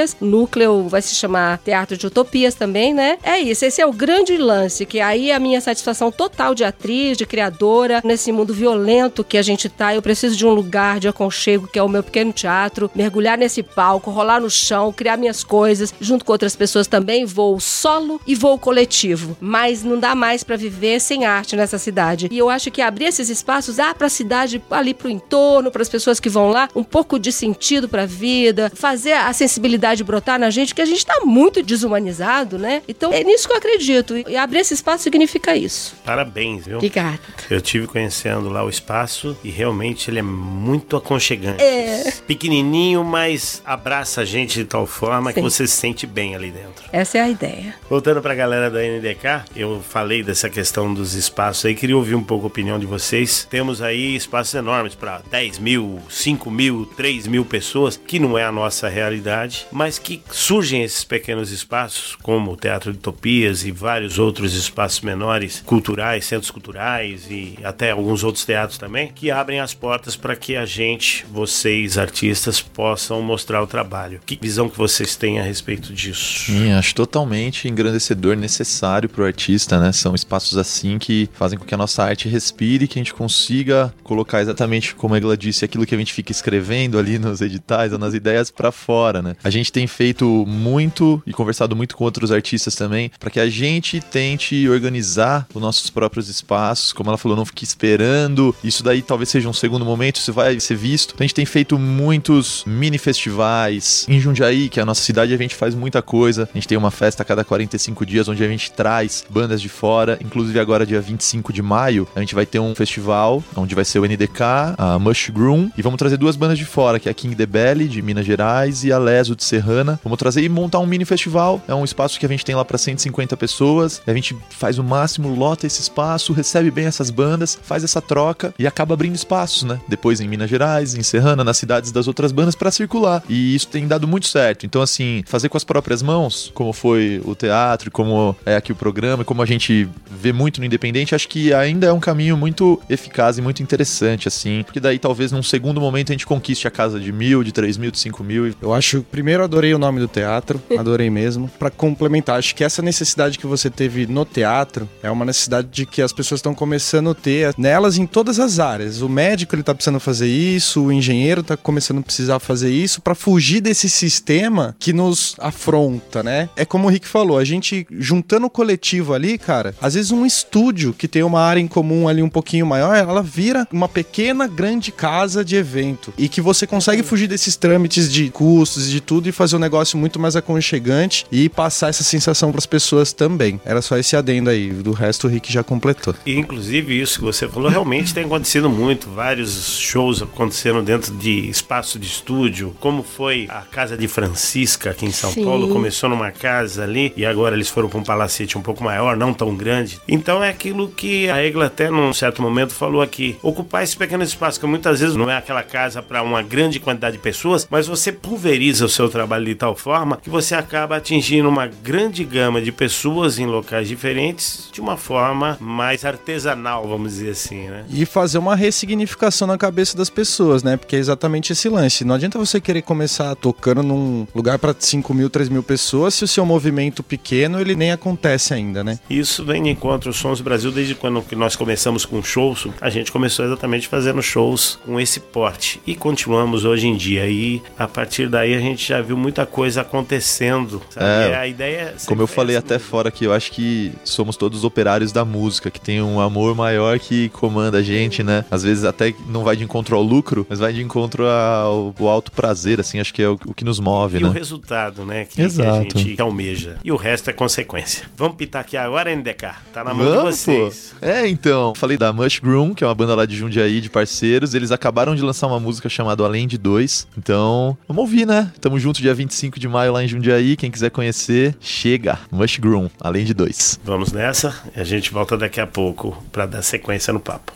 Utopias. O núcleo vai se chamar Teatro de Utopias também, né? É isso, esse é o grande lance, que aí é a minha satisfação total de atriz, de criadora, nesse mundo violento que a gente tá. Eu preciso de um lugar de aconchego, que é o meu pequeno teatro, mergulhar nesse palco, rolar no chão, criar minhas coisas, junto com outras pessoas também, voo solo e voo coletivo. Mas não dá mais pra viver sem arte nessa cidade. E eu acho que abrir esses espaços dá pra cidade, ali pro entorno, pras pessoas que vão lá, um pouco de sentido pra vida, fazer a sensibilidade brotar na gente, que a gente tá muito desumanizado, né? Então é nisso que eu acredito. E abrir esse espaço significa isso.
Parabéns, viu?
Obrigada.
Eu tive conhecendo lá o espaço e realmente ele é muito aconchegante.
É.
Pequenininho, mas abraça a gente de tal forma
Sim.
que você se sente bem ali dentro.
Essa é a ideia.
Voltando pra galera da N D K, eu falei dessa questão dos espaços aí, queria ouvir um pouco a opinião de vocês. Temos aí espaços enormes para dez mil, cinco mil, três mil pessoas, que não é a nossa realidade, mas que surgem esses pequenos espaços, como o Teatro de Utopias e vários outros espaços menores, culturais, centros culturais e até alguns outros teatros também, que abrem as portas para que a gente, vocês, artistas, possam mostrar o trabalho. Que visão que vocês têm a respeito disso?
Sim, acho totalmente engrandecedor, necessário pro artista, né? São espaços assim que fazem com que a nossa arte respire, que a gente consiga colocar exatamente, como a Egla disse, aquilo que a gente fica escrevendo ali nos editais ou nas ideias pra fora, né? A gente tem feito muito e conversado muito com outros artistas também, para que a gente tente organizar os nossos próprios espaços, como ela falou, não fique esperando, isso daí talvez seja um segundo momento, isso vai ser visto. Então a gente tem feito muitos mini festivais em Jundiaí, que é a nossa cidade, a gente faz muita coisa. A gente tem uma festa a cada quarenta e cinco dias, onde a gente traz bandas de fora, inclusive agora dia vinte e cinco de maio, a gente vai ter um festival, onde vai ser o N D K, a Mushroom, e vamos trazer duas bandas de fora, que é a King the Belly, de Minas Gerais, e a Leso, de Serrana. Vamos trazer e montar um mini festival, é um espaço que a gente tem lá para cento e cinquenta pessoas, a gente faz o máximo, lota esse espaço, recebe bem essas bandas, faz essa troca e acaba abrindo espaços, né? Depois em Minas Gerais, em Serrana, nas cidades das outras bandas para circular. E isso tem dado muito certo. Então, assim, fazer com as próprias mãos, como foi o teatro, como é aqui o programa, como a gente vê muito no independente, acho que ainda é um caminho muito eficaz e muito interessante, assim, porque daí talvez num segundo momento a gente conquiste a casa de mil, de três mil, de cinco mil.
Eu acho, primeiro adorei o nome do teatro, adorei mesmo. Pra complementar, acho que essa necessidade que você teve no teatro é uma necessidade de que as pessoas estão começando a ter nelas em todas as áreas. O médico, ele tá precisando fazer isso, o engenheiro tá começando a precisar fazer isso pra fugir desse sistema que nos afronta, né? É como o Rick falou, a gente juntando o coletivo ali, cara, às vezes um estúdio que tem uma área em comum ali um pouquinho maior, ela vira uma pequena, grande casa de evento. E que você consegue fugir desses trâmites de custos e de tudo e fazer um negócio muito mais aconchegante e passar essa sensação pras pessoas também. Era só esse adendo aí, do resto o Rick já completou.
E inclusive isso que você falou realmente tem acontecido muito, vários shows aconteceram dentro de espaço de estúdio, como foi a Casa de Francisca aqui em São
Sim.
Paulo, começou numa casa ali e agora eles foram para um palacete um pouco maior, não tão grande. Então é aquilo que a Egla até num certo momento falou aqui, ocupar esse pequeno espaço, que muitas vezes não é aquela casa para uma grande quantidade de pessoas, mas você pulveriza o seu trabalho de tal forma que você acaba atingindo uma grande gama de pessoas em locais diferentes de uma forma mais artesanal, vamos dizer assim, né?
E fazer uma ressignificação na cabeça das pessoas, né? Porque é exatamente esse lance. Não adianta você querer começar tocando num lugar para cinco mil, três mil pessoas se o seu movimento pequeno, ele nem acontece ainda, né?
Isso vem de encontro aos Sons do Brasil desde quando nós começamos com shows. A gente começou exatamente fazendo shows com esse porte e continuamos hoje em dia. E a partir daí a gente já viu muita coisa acontecendo, sabe?
É,
a ideia é
como eu falei até
mesmo.
fora aqui, eu acho que somos todos operários da música, que tem um amor maior que comanda a gente, né? Às vezes até não vai de encontro ao lucro, mas vai de encontro ao, ao alto prazer, assim, acho que é o, o que nos move,
e
né?
o resultado, né? Que, que
Exato.
a gente almeja. E o resto é consequência. Vamos pitaquear agora, N D K. Tá na mão
Vamos,
de vocês.
pô. É, então, falei da Mushroom, que é uma banda lá de Jundiaí, de parceiros. Eles acabaram de lançar uma música chamada Além de Dois. Então, vamos ouvir, né? Tamo junto dia vinte e cinco de maio lá em Jundiaí. Quem quiser conhecer, chega. Mushroom, Além de Dois.
Vamos nessa e a gente volta daqui a pouco pra dar sequência no papo.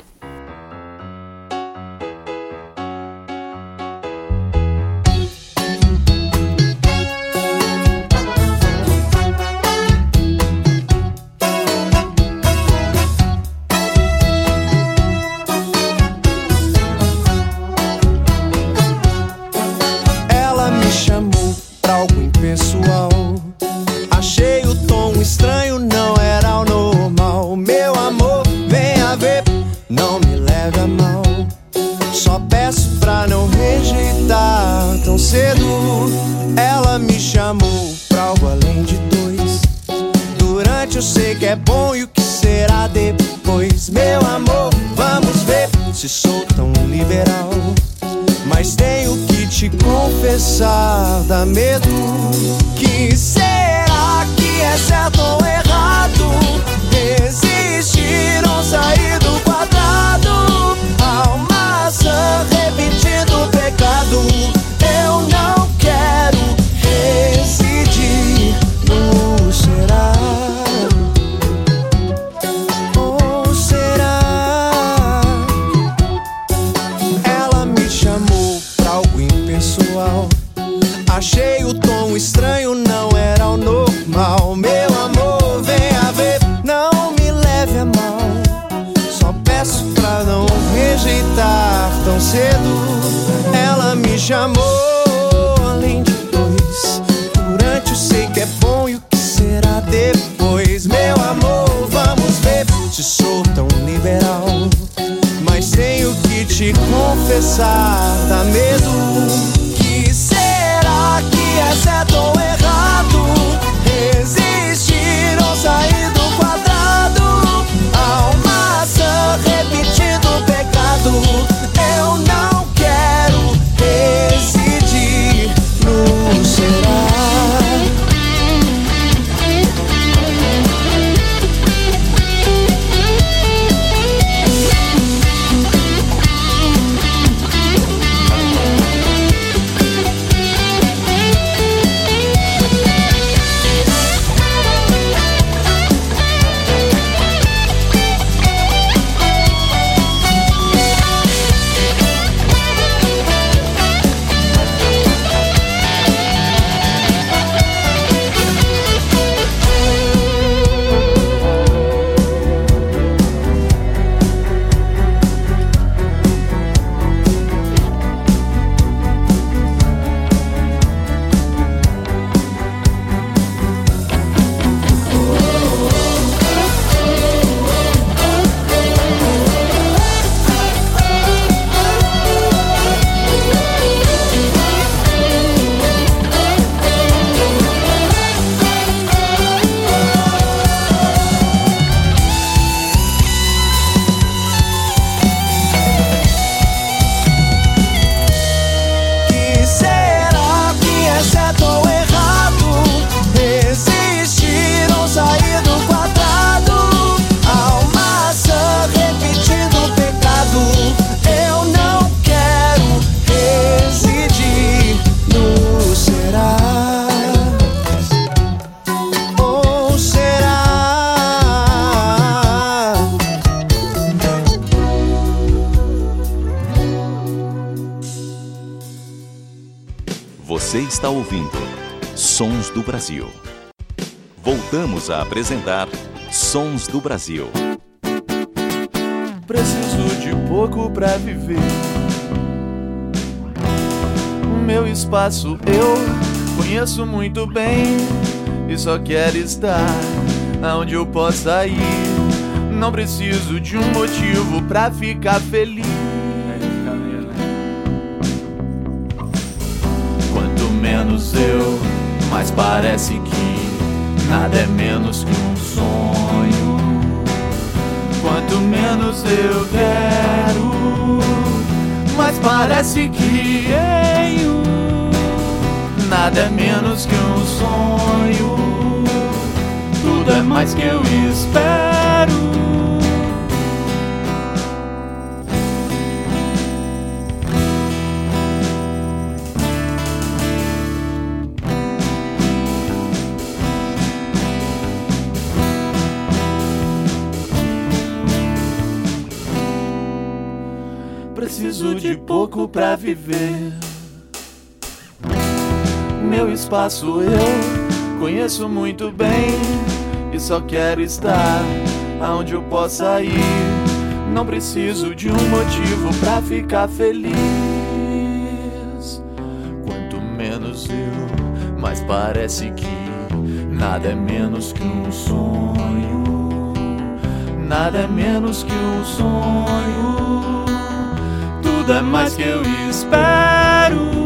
Ela me chamou pra algo importante. Achei o tom estranho, não era o normal. Meu amor, venha ver, não me leve a mal. Só peço pra não rejeitar tão cedo. Ela me chamou pra algo além de dois. Durante eu sei que é bom e o que será depois. Meu amor, vamos ver se sou tão liberal. Mas tenho que te confessar, dá medo. Que será que é certo ou errado? Resistir ou sair do quadrado? Ao maçã repetindo o pecado. Eu não quero residir no será. Ou será? Ela me chamou pra algo impessoal. Achei o tom estranho, não era o normal. Meu amor, venha ver, não me leve a mal. Só peço pra não rejeitar tão cedo. Ela me chamou além de dois. Durante eu sei que é bom e o que será depois. Meu amor, vamos ver se sou tão liberal. Mas tenho que te confessar, dá medo. Que será que é certo ou errado? Resistir ou sair do quadrado? Ao maçã repetindo o pecado. Eu não quero residir no será.
Você está ouvindo Sons do Brasil. Voltamos a apresentar Sons do Brasil.
Preciso de pouco pra viver. O meu espaço eu conheço muito bem e só quero estar aonde eu possa ir. Não preciso de um motivo pra ficar feliz. Quanto menos eu, mais parece que nada é menos que um sonho. Quanto menos eu quero, mais parece que eu, nada é menos que um sonho. Tudo é mais que eu espero. Preciso de pouco pra viver. Meu espaço eu conheço muito bem e só quero estar aonde eu possa ir. Não preciso de um motivo pra ficar feliz. Quanto menos eu, mais parece que Nada é menos que um sonho, nada é menos que um sonho, tudo é mais que eu espero.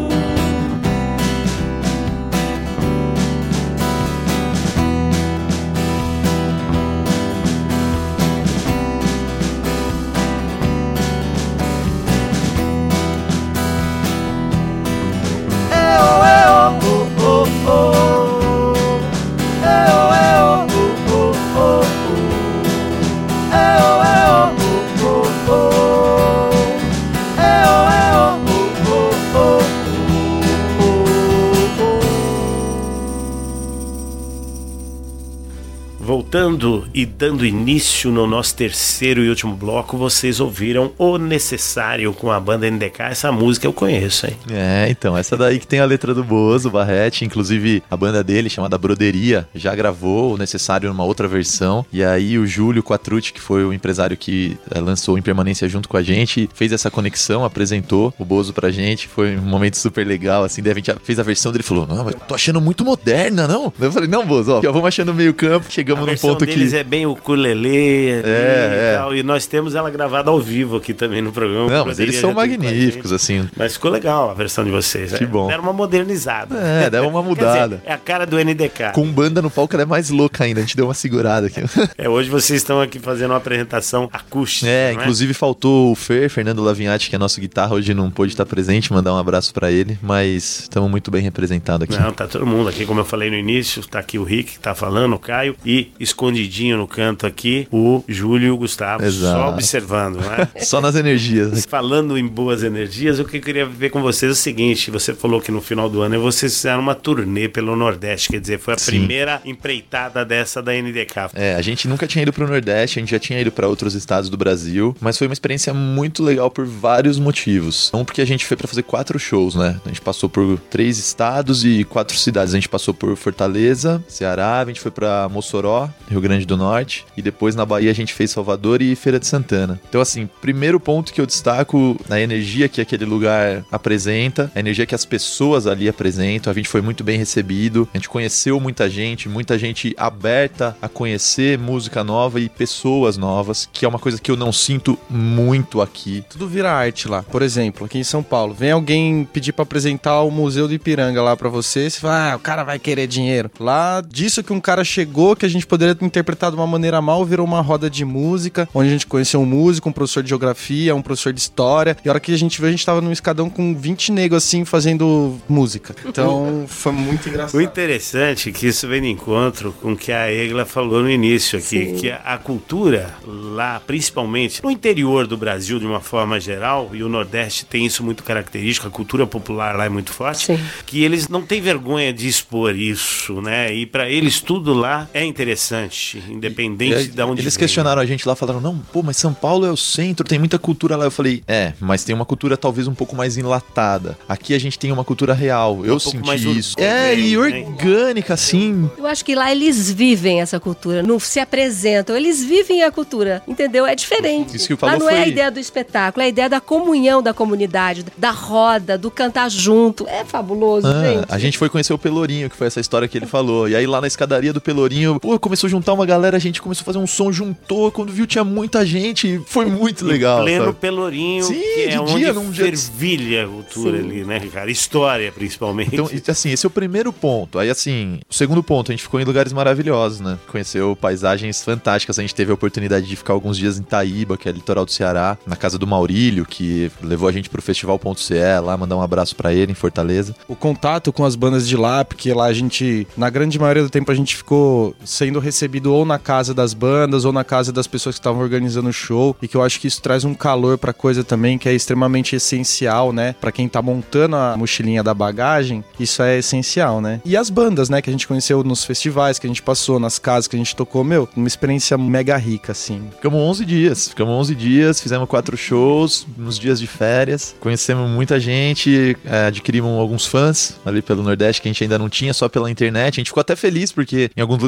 Voltando e dando início no nosso terceiro e último bloco, vocês ouviram O Necessário com a banda N D K. Essa música eu conheço, hein?
É, então, essa daí que tem a letra do Bozo, Barrete, inclusive a banda dele, chamada Broderia, já gravou O Necessário numa outra versão, e aí o Júlio Quattrucci, que foi o empresário que é, lançou Impermanência junto com a gente, fez essa conexão, apresentou o Bozo pra gente, foi um momento super legal, assim, daí a gente fez a versão dele e falou, não, mas tô achando muito moderna, não? Eu falei, não, Bozo, ó, já vamos achando meio campo, chegamos num ponto que...
A deles é bem ukulele
é,
e,
é.
tal, e nós temos ela gravada ao vivo aqui também no programa.
Não, mas eles são magníficos, assim.
Mas ficou legal a versão de vocês.
Que
é,
bom.
Deram uma modernizada.
É, deram uma mudada.
Dizer, é a cara do N D K.
Com banda no palco ela é mais louca ainda, a gente deu uma segurada aqui.
É, hoje vocês estão aqui fazendo uma apresentação acústica.
É,
não
inclusive
é?
faltou o Fer, Fernando Lavinhati, que é nosso guitarra, hoje não pôde estar presente, mandar um abraço pra ele, mas estamos muito bem representados aqui.
Não, tá todo mundo aqui, como eu falei no início, tá aqui o Rick que tá falando, o Caio, e escondidinho no canto aqui, o Júlio e o Gustavo.
Exato.
Só observando, né?
Só nas energias.
Falando em boas energias, o que eu queria ver com vocês é o seguinte, você falou que no final do ano vocês fizeram uma turnê pelo Nordeste, quer dizer, foi a
Sim.
primeira empreitada dessa da N D K.
É, a gente nunca tinha ido pro Nordeste, a gente já tinha ido pra outros estados do Brasil, mas foi uma experiência muito legal por vários motivos. Um, porque a gente foi pra fazer quatro shows, né? A gente passou por três estados e quatro cidades. A gente passou por Fortaleza, Ceará, a gente foi pra Mossoró, Rio Grande do Norte, e depois na Bahia a gente fez Salvador e Feira de Santana. Então, assim, primeiro ponto que eu destaco na energia que aquele lugar apresenta, a energia que as pessoas ali apresentam. A gente foi muito bem recebido, a gente conheceu muita gente, muita gente aberta a conhecer música nova e pessoas novas, que é uma coisa que eu não sinto muito aqui.
Tudo vira arte lá. Por exemplo, aqui em São Paulo, vem alguém pedir pra apresentar o Museu do Ipiranga lá pra você, você fala, ah, o cara vai querer dinheiro. Lá, disso que um cara chegou, que a gente poderia ter interpretado de uma maneira mal, virou uma roda de música, onde a gente conheceu um músico, um professor de geografia, um professor de história, e a hora que a gente viu, a gente tava num escadão com vinte negros assim, fazendo música. Então, foi muito engraçado.
O interessante é que isso vem de encontro com o que a Egla falou no início aqui,
Sim.
que a cultura lá, principalmente no interior do Brasil de uma forma geral, e o Nordeste tem isso muito característico, a cultura popular lá é muito forte,
Sim.
que eles não têm vergonha de expor isso, né? E pra eles tudo lá é interessante, independente
E,
de onde
eles
vem.
questionaram a gente lá, falaram, não, pô, mas São Paulo é o centro, tem muita cultura lá. Eu falei, é, mas tem uma cultura talvez um pouco mais enlatada. Aqui a gente tem uma cultura real, eu
pouco mais
senti isso.
orgânica,
É, e
né?
orgânica, assim.
Eu acho que lá eles vivem essa cultura, não se apresentam, eles vivem a cultura, entendeu? É diferente.
Isso que
Lá
falou
não é a
foi-
ideia do espetáculo, é a ideia da comunhão da comunidade, da roda, do cantar junto. É fabuloso,
Ah,
gente.
a gente foi conhecer o Pelourinho, que foi essa história que ele falou. E aí lá na escadaria do Pelourinho, pô, começou a juntar uma galera, a gente começou a fazer um som, juntou. Quando viu, tinha muita gente. Foi muito legal.
Em pleno
sabe?
Pelourinho,
Sim,
que é
de
onde
dia, num dia-
fervilha a cultura ali, né, cara? História, principalmente.
Então, e, assim, esse é o primeiro ponto. Aí, assim, o segundo ponto, a gente ficou em lugares maravilhosos, né? Conheceu paisagens fantásticas. A gente teve a oportunidade de ficar alguns dias em Itaíba, que é litoral do Ceará, na casa do Maurílio, que levou a gente pro Festival.ce lá, mandar um abraço pra ele em Fortaleza.
O contato com as bandas de lá, porque lá a gente, na grande maioria do tempo, a gente ficou sendo recebido ou na casa das bandas ou na casa das pessoas que estavam organizando o show, e que eu acho que isso traz um calor pra coisa também que é extremamente essencial, né? Pra quem tá montando a mochilinha da bagagem, isso é essencial, né? E as bandas, né, que a gente conheceu nos festivais, que a gente passou, nas casas que a gente tocou, meu, uma experiência mega rica, assim.
Ficamos onze dias, ficamos onze dias, fizemos quatro shows, nos dias de férias, conhecemos muita gente, é, adquirimos alguns fãs ali pelo Nordeste que a gente ainda não tinha, só pela internet. A gente ficou até feliz porque em alguns lugares que a gente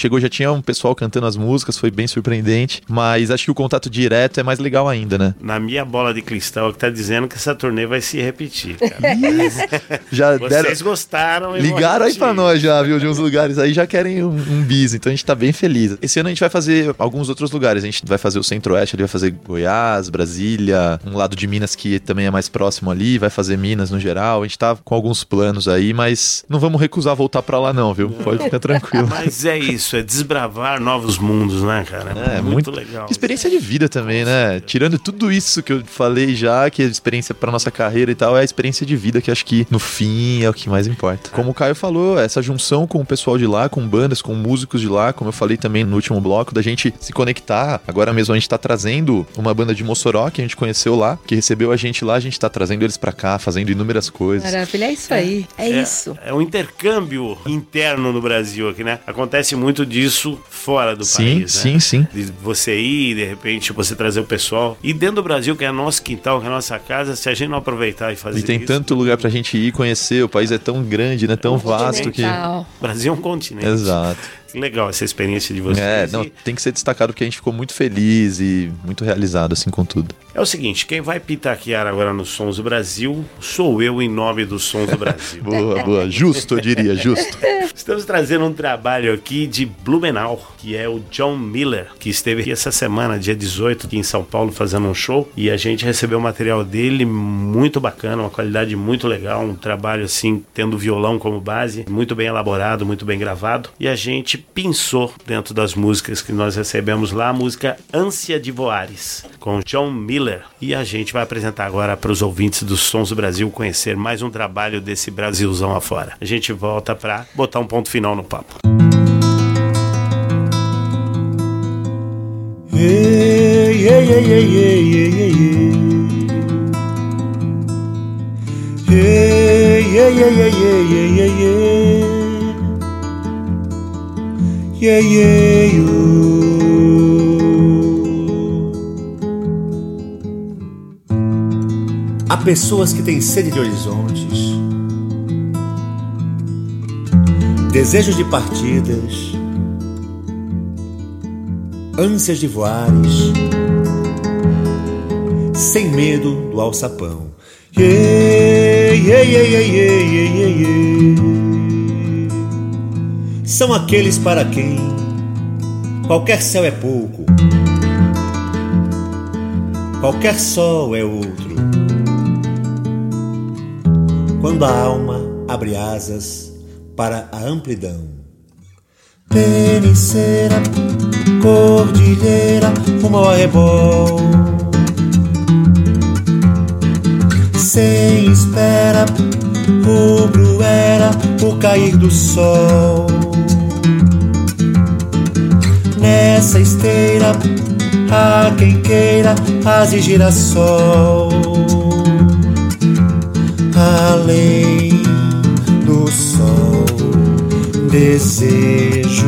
chegou, já tinha um pessoal cantando as músicas, foi bem surpreendente, mas acho que o contato direto é mais legal ainda, né?
Na minha bola de cristal que tá dizendo que essa turnê vai se repetir, cara.
Já
Vocês
deram...
gostaram e vão
Ligaram aí
repetir.
pra nós já, viu? De uns lugares aí já querem um, um bis, então a gente tá bem feliz. Esse ano a gente vai fazer alguns outros lugares, a gente vai fazer o Centro-Oeste, ele vai fazer Goiás, Brasília, um lado de Minas que também é mais próximo ali, vai fazer Minas no geral, a gente tá com alguns planos aí, mas não vamos recusar voltar pra lá não, viu? Pode ficar tranquilo.
Mas é isso, é desbravar novos mundos, né, cara?
É,
muito,
muito
legal.
Experiência de vida também, né? Tirando tudo isso que eu falei já, que é experiência pra nossa carreira e tal, é a experiência de vida que acho que no fim é o que mais importa. Como o Caio falou, essa junção com o pessoal de lá, com bandas, com músicos de lá, como eu falei também no último bloco, da gente se conectar. Agora mesmo a gente tá trazendo uma banda de Mossoró que a gente conheceu lá, que recebeu a gente lá, a gente tá trazendo eles pra cá, fazendo inúmeras coisas.
Maravilha, é isso aí. É,
É,
isso.
é um intercâmbio interno no Brasil aqui, né? Acontece muito disso fora do
Sim,
país,
sim,
né?
sim.
De você ir, de repente, você trazer o pessoal. E dentro do Brasil, que é nosso quintal, que é a nossa casa, se a gente não aproveitar e fazer
E tem
isso...
tanto lugar pra gente ir conhecer, o país é tão grande, né? Tão vasto que...
Continental.
O Brasil é um continente.
Exato.
Que legal essa experiência de vocês.
É, não,
E
tem que ser destacado porque a gente ficou muito feliz e muito realizado, assim, com tudo.
é o seguinte, quem vai pitaquear agora nos Sons do Brasil sou eu em nome dos Sons do Brasil.
Boa, boa. Justo, eu diria, justo.
Estamos trazendo um trabalho aqui de Blumenau, que é o John Miller, que esteve aqui essa semana, dia dezoito, aqui em São Paulo, fazendo um show. E a gente recebeu o material dele muito bacana, uma qualidade muito legal, um trabalho assim, tendo violão como base, muito bem elaborado, muito bem gravado. E a gente pensou dentro das músicas que nós recebemos lá, a música Ânsia de Voares, com John Miller. E a gente vai apresentar agora para os ouvintes dos Sons do Brasil conhecer mais um trabalho desse Brasilzão afora. A gente volta para botar um ponto final no papo.
Hey, hey, hey, hey, hey, hey, hey. Hey, hey, hey, hey, hey, hey, hey, hey. Yeah, yeah,
Há pessoas que têm sede de horizontes, desejos de partidas, ânsias de voares, sem medo do alçapão. Yeah, yeah, yeah, yeah, yeah, yeah, yeah. São aqueles para quem qualquer céu é pouco, qualquer sol é outro. Quando a alma abre asas para a amplidão. Peniceira, cordilheira, rumo ao arrebol. Sem espera, rubro era o cair do sol. Nessa esteira, há quem queira asa e girassol. Além do sol, desejo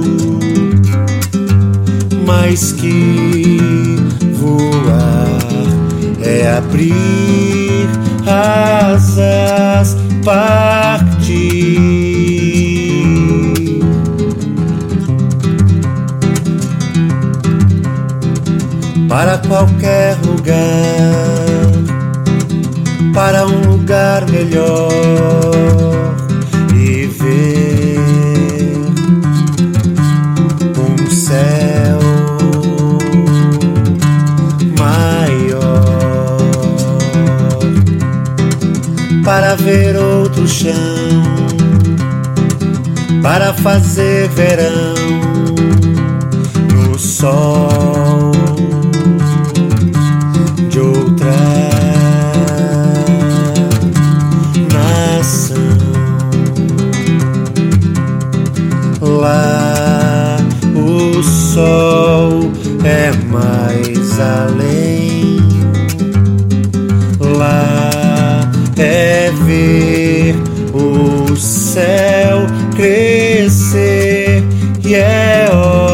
mais que voar, é abrir asas, partir para qualquer lugar, para um lugar melhor e ver um céu maior, para ver outro chão, para fazer verão no sol de outra nação. Lá o sol é mais além, lá é ver o céu crescer e é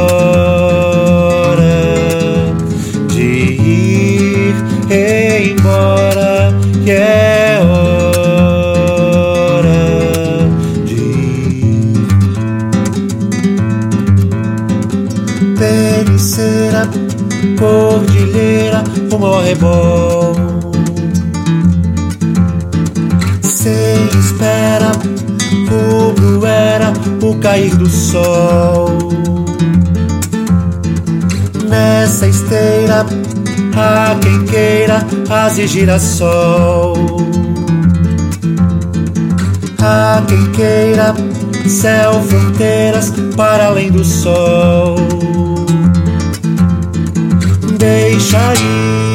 hora de ir embora, e é hora de ir. cordilheira rumo ao arrebol. Sem espera, rubro era o cair do sol. Nessa esteira, há quem queira asa e girassol. Há quem queira céu, fronteiras para além do sol. Deixa ir.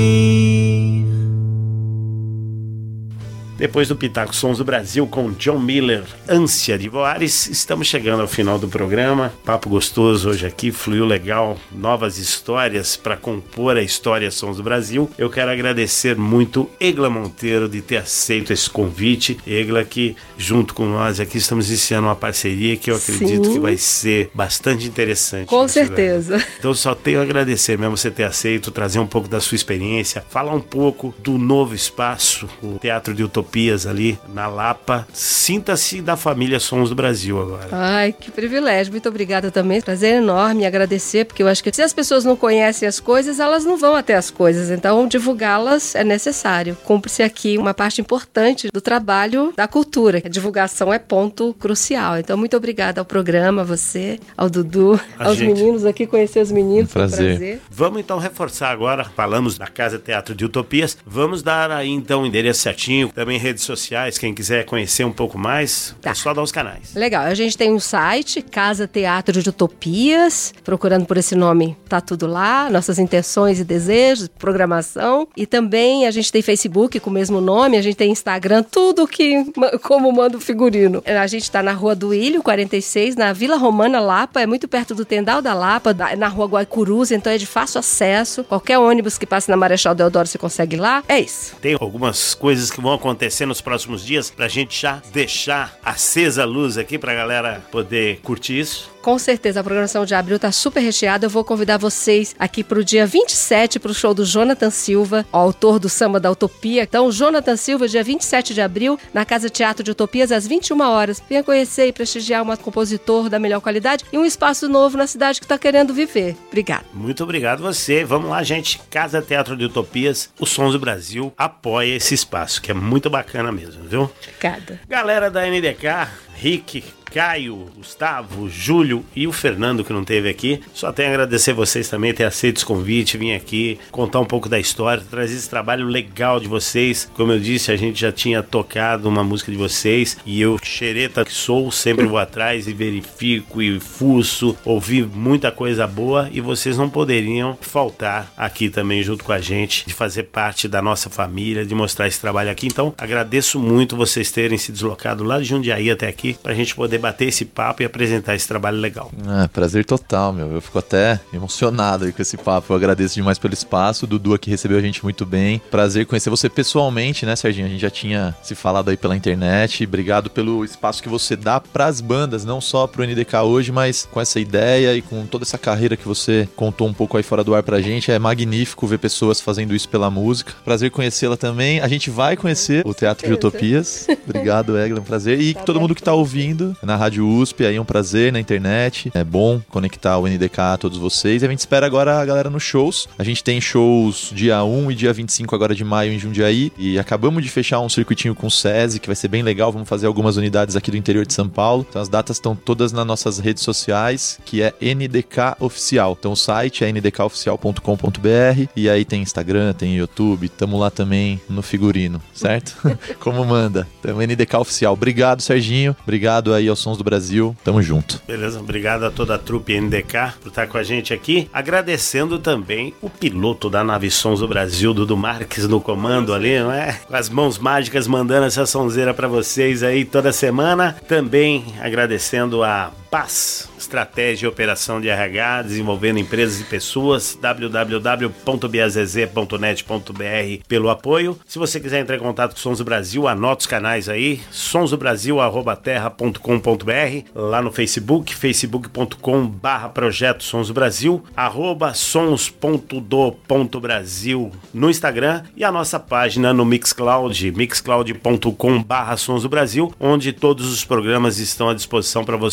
Depois do Pitaco Sons do Brasil com John Miller, Ânsia de Voares, estamos chegando ao final do programa. Papo gostoso hoje aqui, fluiu legal, novas histórias para compor a história Sons do Brasil. Eu quero agradecer muito Egla Monteiro de ter aceito esse convite. Egla que junto com nós aqui estamos iniciando uma parceria que eu acredito Sim. que vai ser bastante interessante.
Com certeza.
Lugar. Então só tenho a agradecer mesmo você ter aceito, trazer um pouco da sua experiência, falar um pouco do novo espaço, o Teatro de Utopia ali na Lapa. Sinta-se da família Sons do Brasil agora.
Ai, que privilégio. Muito obrigada também. Prazer enorme agradecer, porque eu acho que se as pessoas não conhecem as coisas, elas não vão até as coisas. Então, divulgá-las é necessário. Cumpre-se aqui uma parte importante do trabalho da cultura. A divulgação é ponto crucial. Então, muito obrigada ao programa, a você, ao Dudu, a aos gente. meninos aqui, conhecer os meninos.
Um prazer.
prazer.
Vamos então reforçar agora. Falamos da Casa Teatro de Utopias. Vamos dar aí então o endereço certinho. Também redes sociais, quem quiser conhecer um pouco mais, tá. É só dar os canais.
Legal, a gente tem um site, Casa Teatro de Utopias, procurando por esse nome, tá tudo lá, nossas intenções e desejos, programação, e também a gente tem Facebook com o mesmo nome, a gente tem Instagram, tudo que, como manda o figurino. A gente tá na Rua do Ilho, quarenta e seis, na Vila Romana, Lapa, é muito perto do Tendal da Lapa, na Rua Guaicurus, então é de fácil acesso, qualquer ônibus que passe na Marechal Deodoro você consegue ir lá, é isso.
Tem algumas coisas que vão acontecer nos próximos dias pra gente já deixar acesa a luz aqui pra galera poder curtir isso?
Com certeza, a programação de abril tá super recheada. Eu vou convidar vocês aqui pro dia vinte e sete pro show do Jonathan Silva, o autor do Samba da Utopia. Então, Jonathan Silva, dia vinte e sete de abril, na Casa Teatro de Utopias, às vinte e uma horas. Venha conhecer e prestigiar um compositor da melhor qualidade e um espaço novo na cidade que tá querendo viver. Obrigado.
Muito obrigado você. Vamos lá, gente. Casa Teatro de Utopias, o Sons do Brasil apoia esse espaço, que é muito bacana mesmo, viu?
Obrigada.
Galera da N D K, Rick, Caio, Gustavo, Júlio e o Fernando que não esteve aqui. Só tenho a agradecer vocês também ter aceito esse convite, vir aqui contar um pouco da história, trazer esse trabalho legal de vocês. Como eu disse, a gente já tinha tocado uma música de vocês e eu, xereta que sou, sempre vou atrás e verifico e fuço, ouvi muita coisa boa e vocês não poderiam faltar aqui também junto com a gente, de fazer parte da nossa família, de mostrar esse trabalho aqui. Então, agradeço muito vocês terem se deslocado lá de Jundiaí até aqui pra gente poder bater esse papo e apresentar esse trabalho legal.
Ah, prazer total, meu. Eu fico até emocionado aí com esse papo. Eu agradeço demais pelo espaço. O Dudu aqui recebeu a gente muito bem. Prazer conhecer você pessoalmente, né, Serginho? A gente já tinha se falado aí pela internet. Obrigado pelo espaço que você dá pras bandas, não só pro N D K hoje, mas com essa ideia e com toda essa carreira que você contou um pouco aí fora do ar pra gente. É magnífico ver pessoas fazendo isso pela música. Prazer conhecê-la também. A gente vai conhecer o Teatro de Utopias. Obrigado, Egla. É um prazer. E tá todo bem. Mundo que tá ouvindo na Rádio U S P, aí é um prazer, na internet. É bom conectar o N D K a todos vocês. E a gente espera agora a galera nos shows. A gente tem shows dia um e dia vinte e cinco agora de maio em Jundiaí. E acabamos de fechar um circuitinho com o SESI, que vai ser bem legal. Vamos fazer algumas unidades aqui do interior de São Paulo. Então as datas estão todas nas nossas redes sociais, que é N D K Oficial. Então o site é n d k oficial ponto com ponto b r. E aí tem Instagram, tem YouTube. Tamo lá também no figurino, certo? Como manda. Então N D K Oficial. Obrigado, Serginho. Obrigado aí aos Sons do Brasil, tamo junto.
Beleza, obrigado a toda a trupe N D K por estar com a gente aqui, agradecendo também o piloto da nave Sons do Brasil, Dudu Marques no comando ali, não é? Com as mãos mágicas mandando essa sonzeira pra vocês aí toda semana. Também agradecendo a Paz, Estratégia e Operação de R H, desenvolvendo empresas e pessoas, w w w ponto b a z z ponto net ponto b r pelo apoio. Se você quiser entrar em contato com o Sons do Brasil, anota os canais aí, sons do brasil arroba terra ponto com ponto b r, lá no Facebook, facebook ponto com barra projeto Sons do Brasil, arroba sons ponto do ponto brasil no Instagram e a nossa página no Mixcloud, mixcloud ponto com barra Sons do Brasil, onde todos os programas estão à disposição para você ouvir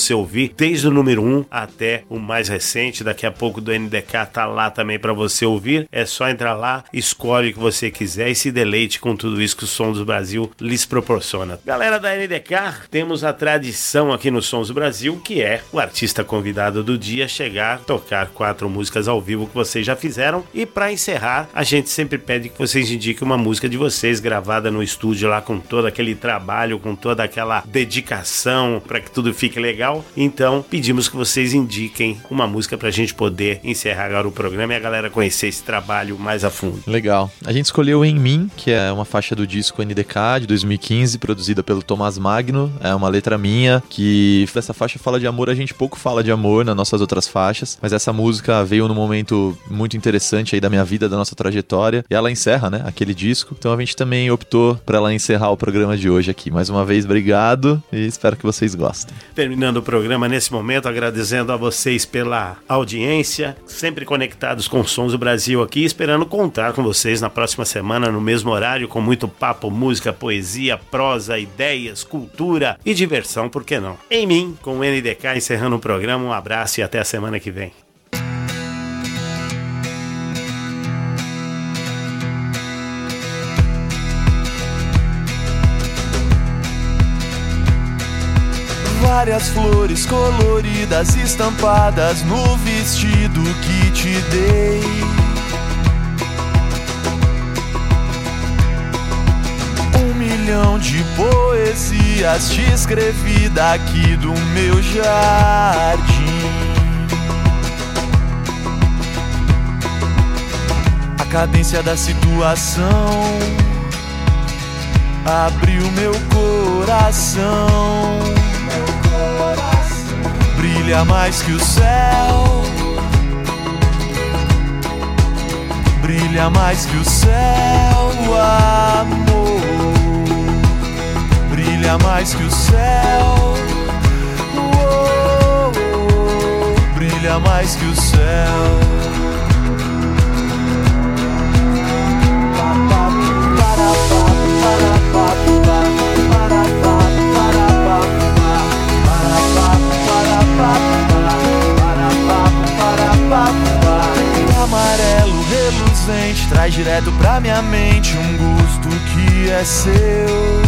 ouvir desde o número um até o mais recente. Daqui a pouco do N D K tá lá também para você ouvir. É só entrar lá, escolhe o que você quiser e se deleite com tudo isso que o Sons do Brasil lhes proporciona. Galera da N D K, temos a tradição aqui no Sons do Brasil, que é o artista convidado do dia chegar, tocar quatro músicas ao vivo que vocês já fizeram, e para encerrar, a gente sempre pede que vocês indiquem uma música de vocês gravada no estúdio lá com todo aquele trabalho, com toda aquela dedicação para que tudo fique legal. Então, pedimos que vocês indiquem uma música pra gente poder encerrar agora o programa e a galera conhecer esse trabalho mais a fundo.
Legal. A gente escolheu Em Mim, que é uma faixa do disco N D K de dois mil e quinze, produzida pelo Tomás Magno. É uma letra minha, que dessa faixa fala de amor. A gente pouco fala de amor nas nossas outras faixas, mas essa música veio num momento muito interessante aí da minha vida, da nossa trajetória, e ela encerra, né, aquele disco. Então a gente também optou pra ela encerrar o programa de hoje aqui. Mais uma vez, obrigado e espero que vocês gostem.
Terminando o programa nesse momento, agradecendo a vocês pela audiência, sempre conectados com Sons do Brasil aqui, esperando contar com vocês na próxima semana, no mesmo horário, com muito papo, música, poesia, prosa, ideias, cultura e diversão, por que não? Em Mim, com o N D K, encerrando o programa. Um abraço e até a semana que vem.
Várias flores coloridas estampadas no vestido que te dei. Um milhão de poesias te escrevi daqui do meu jardim. A cadência da situação abriu meu coração. Brilha mais que o céu, brilha mais que o céu, amor. Brilha mais que o céu, oh, oh, brilha mais que o céu. Amarelo reluzente traz direto pra minha mente um gosto que é seu.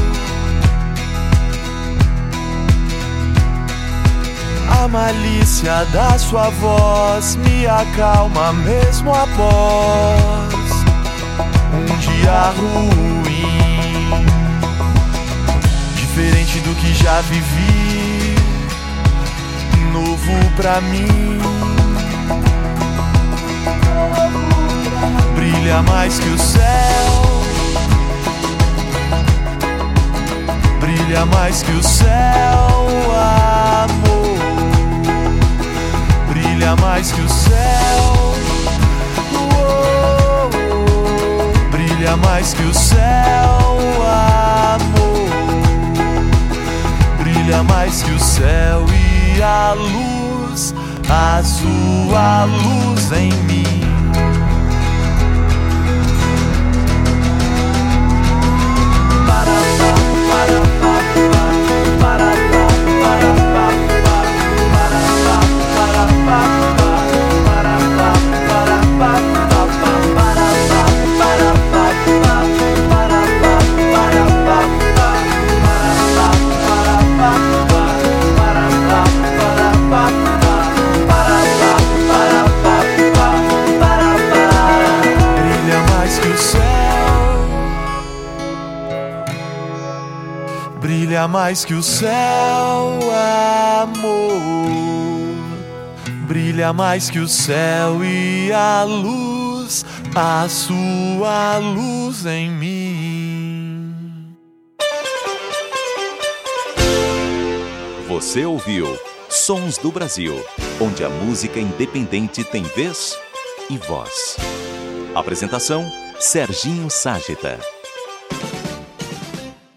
A malícia da sua voz me acalma mesmo após um dia ruim. Diferente do que já vivi, novo pra mim. Brilha mais que o céu, brilha mais que o céu, amor. Brilha mais que o céu, oh, oh. Brilha mais que o céu, amor. Brilha mais que o céu e a luz, a sua luz em mim. Brilha mais que o céu, amor. Brilha mais que o céu e a luz, a sua luz em mim.
Você ouviu Sons do Brasil, onde a música independente tem vez e voz. Apresentação: Serginho Ságeta.